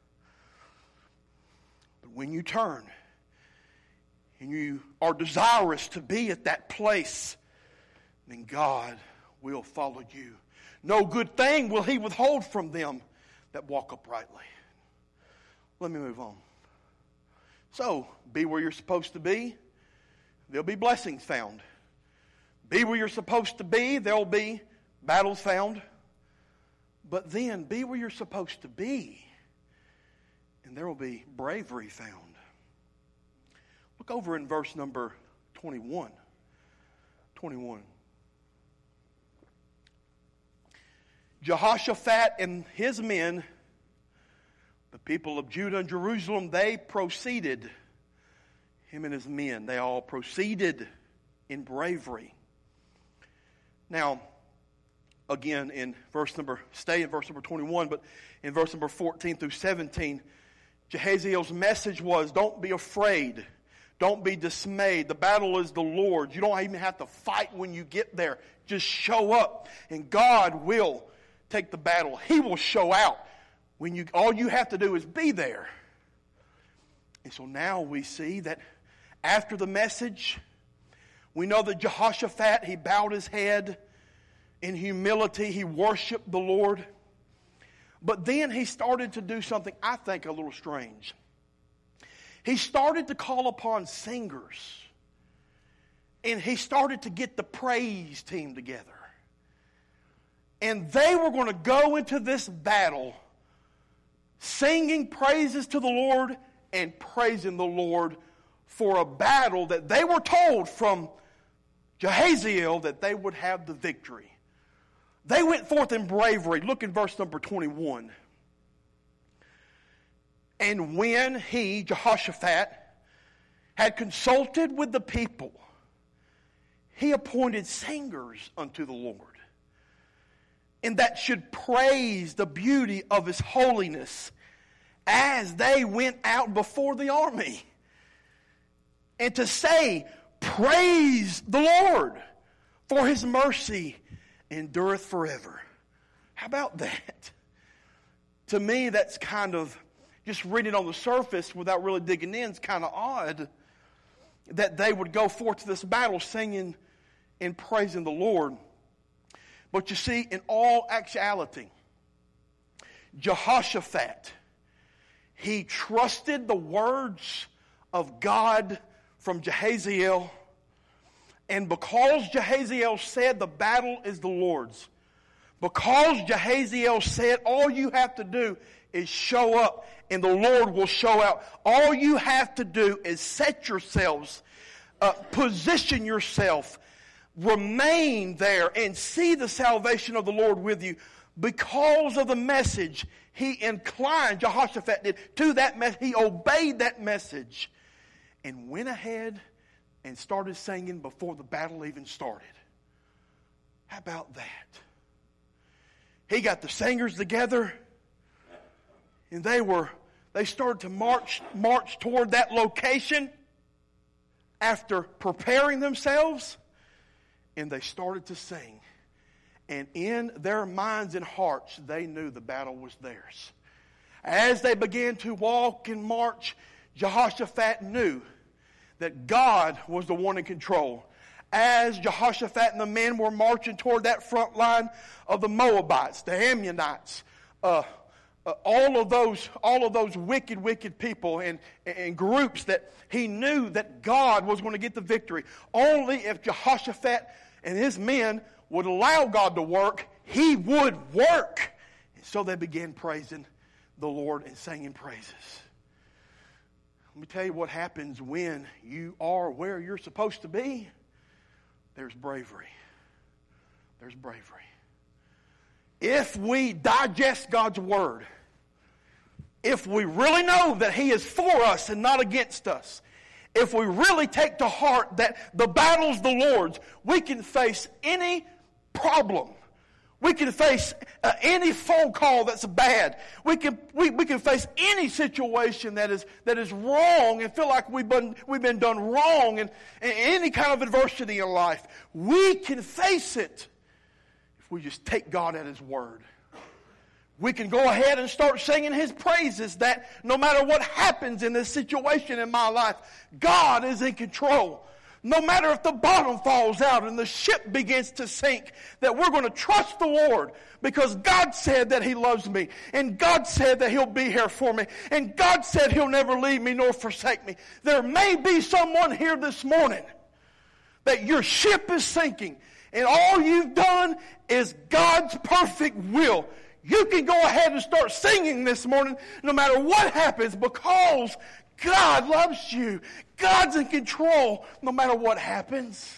But when you turn and you are desirous to be at that place, then God will follow you. No good thing will He withhold from them that walk uprightly. Let me move on. So, be where you're supposed to be. There'll be blessings found. Be where you're supposed to be. There'll be battles found. But then be where you're supposed to be, and there will be bravery found. Look over in verse number 21. 21. Jehoshaphat and his men, the people of Judah and Jerusalem, they proceeded. Him and his men, they all proceeded in bravery. Now, again, stay in verse number 21, but in verse number 14 through 17, Jehaziel's message was, don't be afraid. Don't be dismayed. The battle is the Lord's. You don't even have to fight when you get there. Just show up, and God will take the battle. He will show out. All you have to do is be there. And so now we see that after the message, we know that Jehoshaphat, he bowed his head. In humility, he worshiped the Lord. But then he started to do something, I think, a little strange. He started to call upon singers. And he started to get the praise team together. And they were going to go into this battle singing praises to the Lord and praising the Lord for a battle that they were told from Jehaziel that they would have the victory. They went forth in bravery. Look in verse number 21. And when he, Jehoshaphat, had consulted with the people, he appointed singers unto the Lord, and that should praise the beauty of His holiness as they went out before the army. And to say, praise the Lord, for His mercy endureth forever. How about that? To me, that's kind of just reading on the surface without really digging in, it's kind of odd that they would go forth to this battle singing and praising the Lord. But you see, in all actuality, Jehoshaphat, he trusted the words of God from Jahaziel. And because Jahaziel said the battle is the Lord's, because Jahaziel said all you have to do is show up and the Lord will show out. All you have to do is set yourselves, position yourself, remain there and see the salvation of the Lord with you. Because of the message, he inclined, Jehoshaphat did, to that message. He obeyed that message and went ahead and started singing before the battle even started. How about that? He got the singers together and they started to march toward that location after preparing themselves, and they started to sing. And in their minds and hearts, they knew the battle was theirs. As they began to walk and march, Jehoshaphat knew that God was the one in control. As Jehoshaphat and the men were marching toward that front line of the Moabites, the Ammonites, all of those wicked people and groups, that he knew that God was going to get the victory. Only if Jehoshaphat and his men would allow God to work, he would work. And so they began praising the Lord and singing praises. Let me tell you what happens when you are where you're supposed to be. There's bravery. There's bravery. If we digest God's word, if we really know that he is for us and not against us, if we really take to heart that the battle's the Lord's, we can face any problem. We can face any phone call that's bad. We can face any situation that is wrong and feel like we've been done wrong, and any kind of adversity in life. We can face it if we just take God at his word. We can go ahead and start singing his praises, that no matter what happens in this situation in my life, God is in control. No matter if the bottom falls out and the ship begins to sink, that we're going to trust the Lord because God said that he loves me, and God said that he'll be here for me, and God said he'll never leave me nor forsake me. There may be someone here this morning that your ship is sinking and all you've done is God's perfect will. You can go ahead and start singing this morning no matter what happens, because God loves you. God's in control no matter what happens.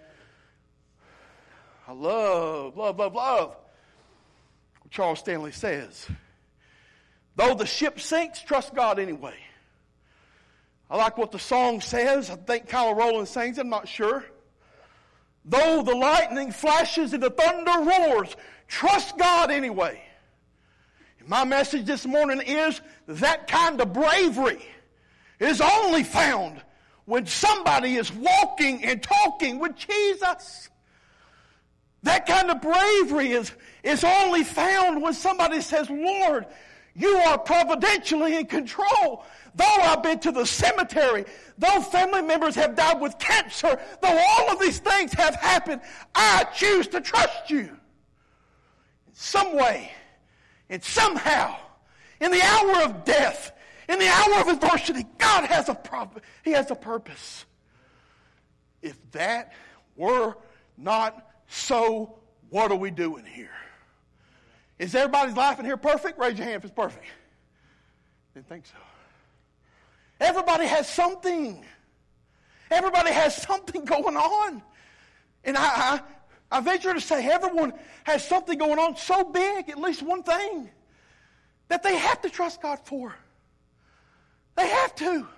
I love what Charles Stanley says. Though the ship sinks, trust God anyway. I like what the song says. I think Kyle Rowland sings it, I'm not sure. Though the lightning flashes and the thunder roars, trust God anyway. My message this morning is that kind of bravery is only found when somebody is walking and talking with Jesus. That kind of bravery is only found when somebody says, Lord, you are providentially in control. Though I've been to the cemetery, though family members have died with cancer, though all of these things have happened, I choose to trust you. In some way, and somehow, in the hour of death, in the hour of adversity, God has He has a purpose. If that were not so, what are we doing here? Is everybody's life in here perfect? Raise your hand if it's perfect. Didn't think so. Everybody has something. Everybody has something going on. And I venture to say everyone has something going on so big, at least one thing, that they have to trust God for. They have to.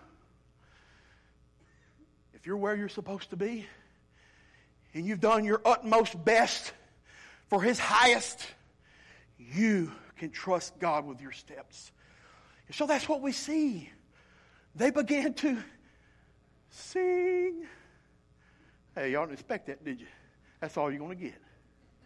If you're where you're supposed to be, and you've done your utmost best for his highest, you can trust God with your steps. And so that's what we see. They began to sing. Hey, y'all didn't expect that, did you? That's all you're going to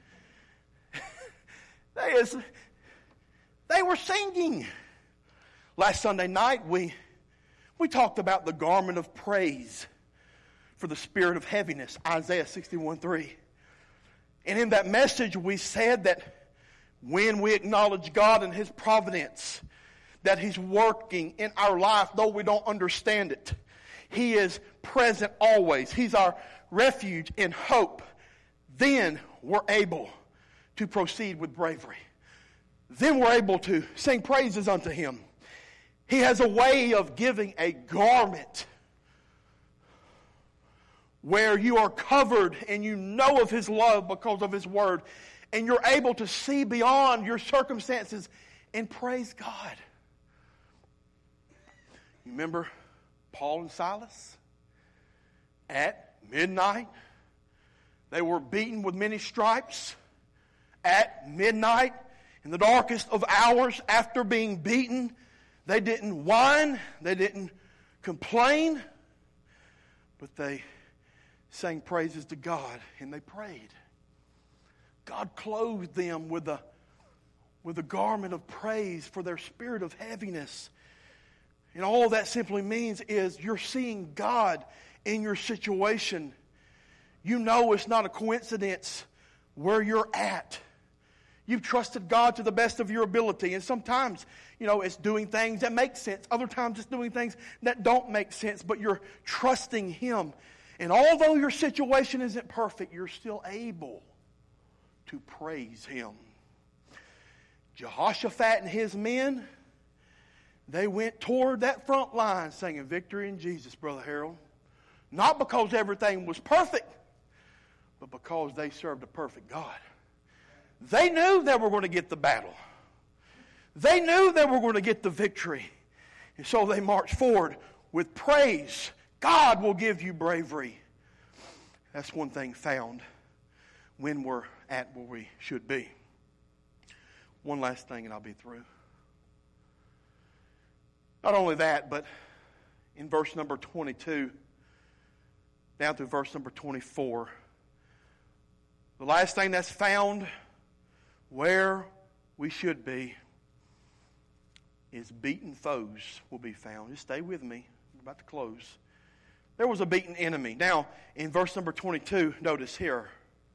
get. They were singing. Last Sunday night, we talked about the garment of praise for the spirit of heaviness, Isaiah 61:3. And in that message, we said that when we acknowledge God and His providence, that He's working in our life, though we don't understand it. He is present always. He's our refuge and hope. Then we're able to proceed with bravery. Then we're able to sing praises unto Him. He has a way of giving a garment where you are covered and you know of His love because of His Word. And you're able to see beyond your circumstances and praise God. You remember Paul and Silas? At midnight, they were beaten with many stripes. At midnight, in the darkest of hours, after being beaten, they didn't whine, they didn't complain, but they sang praises to God and they prayed. God clothed them with a garment of praise for their spirit of heaviness. And all that simply means is you're seeing God in your situation. You know it's not a coincidence where you're at. You've trusted God to the best of your ability. And sometimes, it's doing things that make sense. Other times it's doing things that don't make sense. But you're trusting Him. And although your situation isn't perfect, you're still able to praise Him. Jehoshaphat and his men, they went toward that front line singing victory in Jesus, Brother Harold. Not because everything was perfect, but because they served a perfect God. They knew they were going to get the battle. They knew they were going to get the victory. And so they marched forward with praise. God will give you bravery. That's one thing found when we're at where we should be. One last thing and I'll be through. Not only that, but in verse number 22, down through verse number 24, the last thing that's found where we should be is beaten foes will be found. Just stay with me. We're about to close. There was a beaten enemy. Now, in verse number 22, notice here.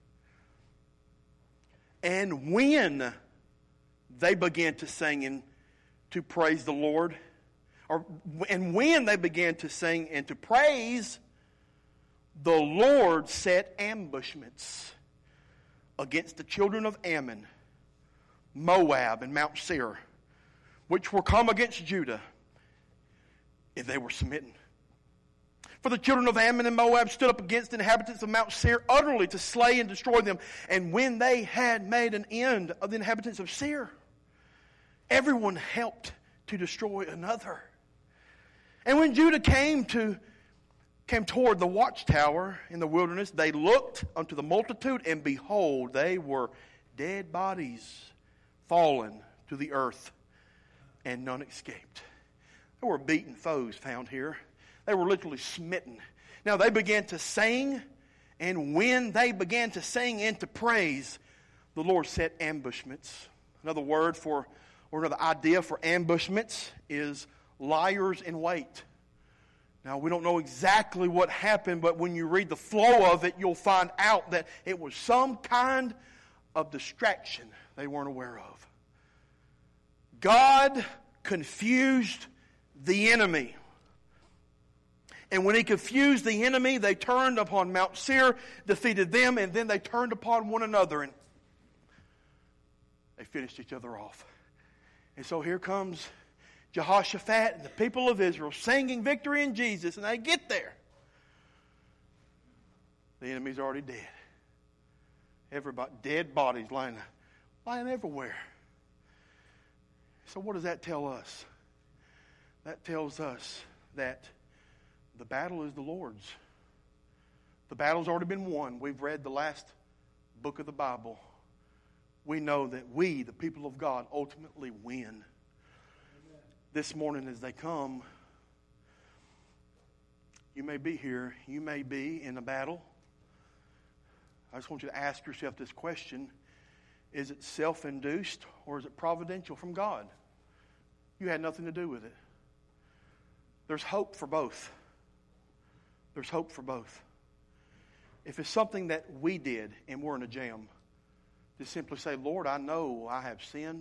And when they began to sing and to praise the Lord, and when they began to sing and to praise, the Lord set ambushments against the children of Ammon, Moab, and Mount Seir, which were come against Judah, and they were smitten. For the children of Ammon and Moab stood up against the inhabitants of Mount Seir utterly to slay and destroy them. And when they had made an end of the inhabitants of Seir, everyone helped to destroy another. And when Judah came toward the watchtower in the wilderness, they looked unto the multitude, and behold, they were dead bodies fallen to the earth, and none escaped. There were beaten foes found here. They were literally smitten. Now they began to sing, and when they began to sing and to praise, the Lord set ambushments. Another word for, or another idea for ambushments is liars in wait. Now, we don't know exactly what happened, but when you read the flow of it, you'll find out that it was some kind of distraction they weren't aware of. God confused the enemy. And when He confused the enemy, they turned upon Mount Seir, defeated them, and then they turned upon one another, and they finished each other off. And so here comes Jehoshaphat and the people of Israel singing victory in Jesus, and they get there. The enemy's already dead. Everybody, dead bodies lying everywhere. So what does that tell us? That tells us that the battle is the Lord's. The battle's already been won. We've read the last book of the Bible. We know that we, the people of God, ultimately win. This morning as they come, you may be here, you may be in a battle. I just want you to ask yourself this question. Is it self-induced or is it providential from God? you had nothing to do with it. There's hope for both. There's hope for both. If it's something that we did and we're in a jam, just simply say, Lord, I know I have sinned.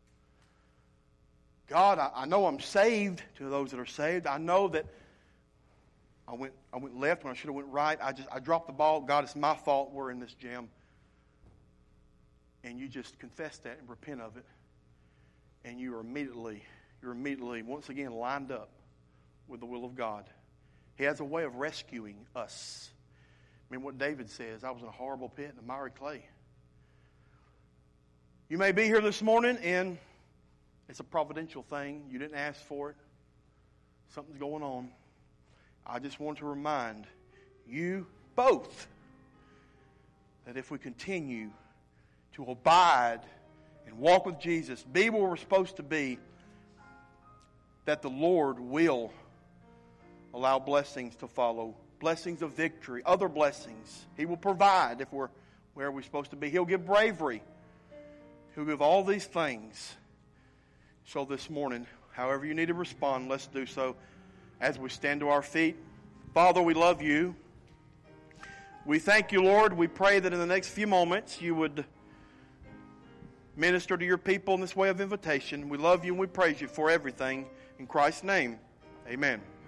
God, I know I'm saved to those that are saved. I know that I went left when I should have went right. I dropped the ball. God, it's my fault we're in this jam. And you just confess that and repent of it. And you're immediately once again lined up with the will of God. He has a way of rescuing us. I mean what David says, I was in a horrible pit in the miry clay. You may be here this morning and it's a providential thing. You didn't ask for it. Something's going on. I just want to remind you both that if we continue to abide and walk with Jesus, be where we're supposed to be, that the Lord will allow blessings to follow. Blessings of victory, other blessings. He will provide if we're where we're supposed to be. He'll give bravery. He'll give all these things. So this morning, however you need to respond, let's do so as we stand to our feet. Father, we love you. We thank you, Lord. We pray that in the next few moments you would minister to your people in this way of invitation. We love you and we praise you for everything. In Christ's name, amen.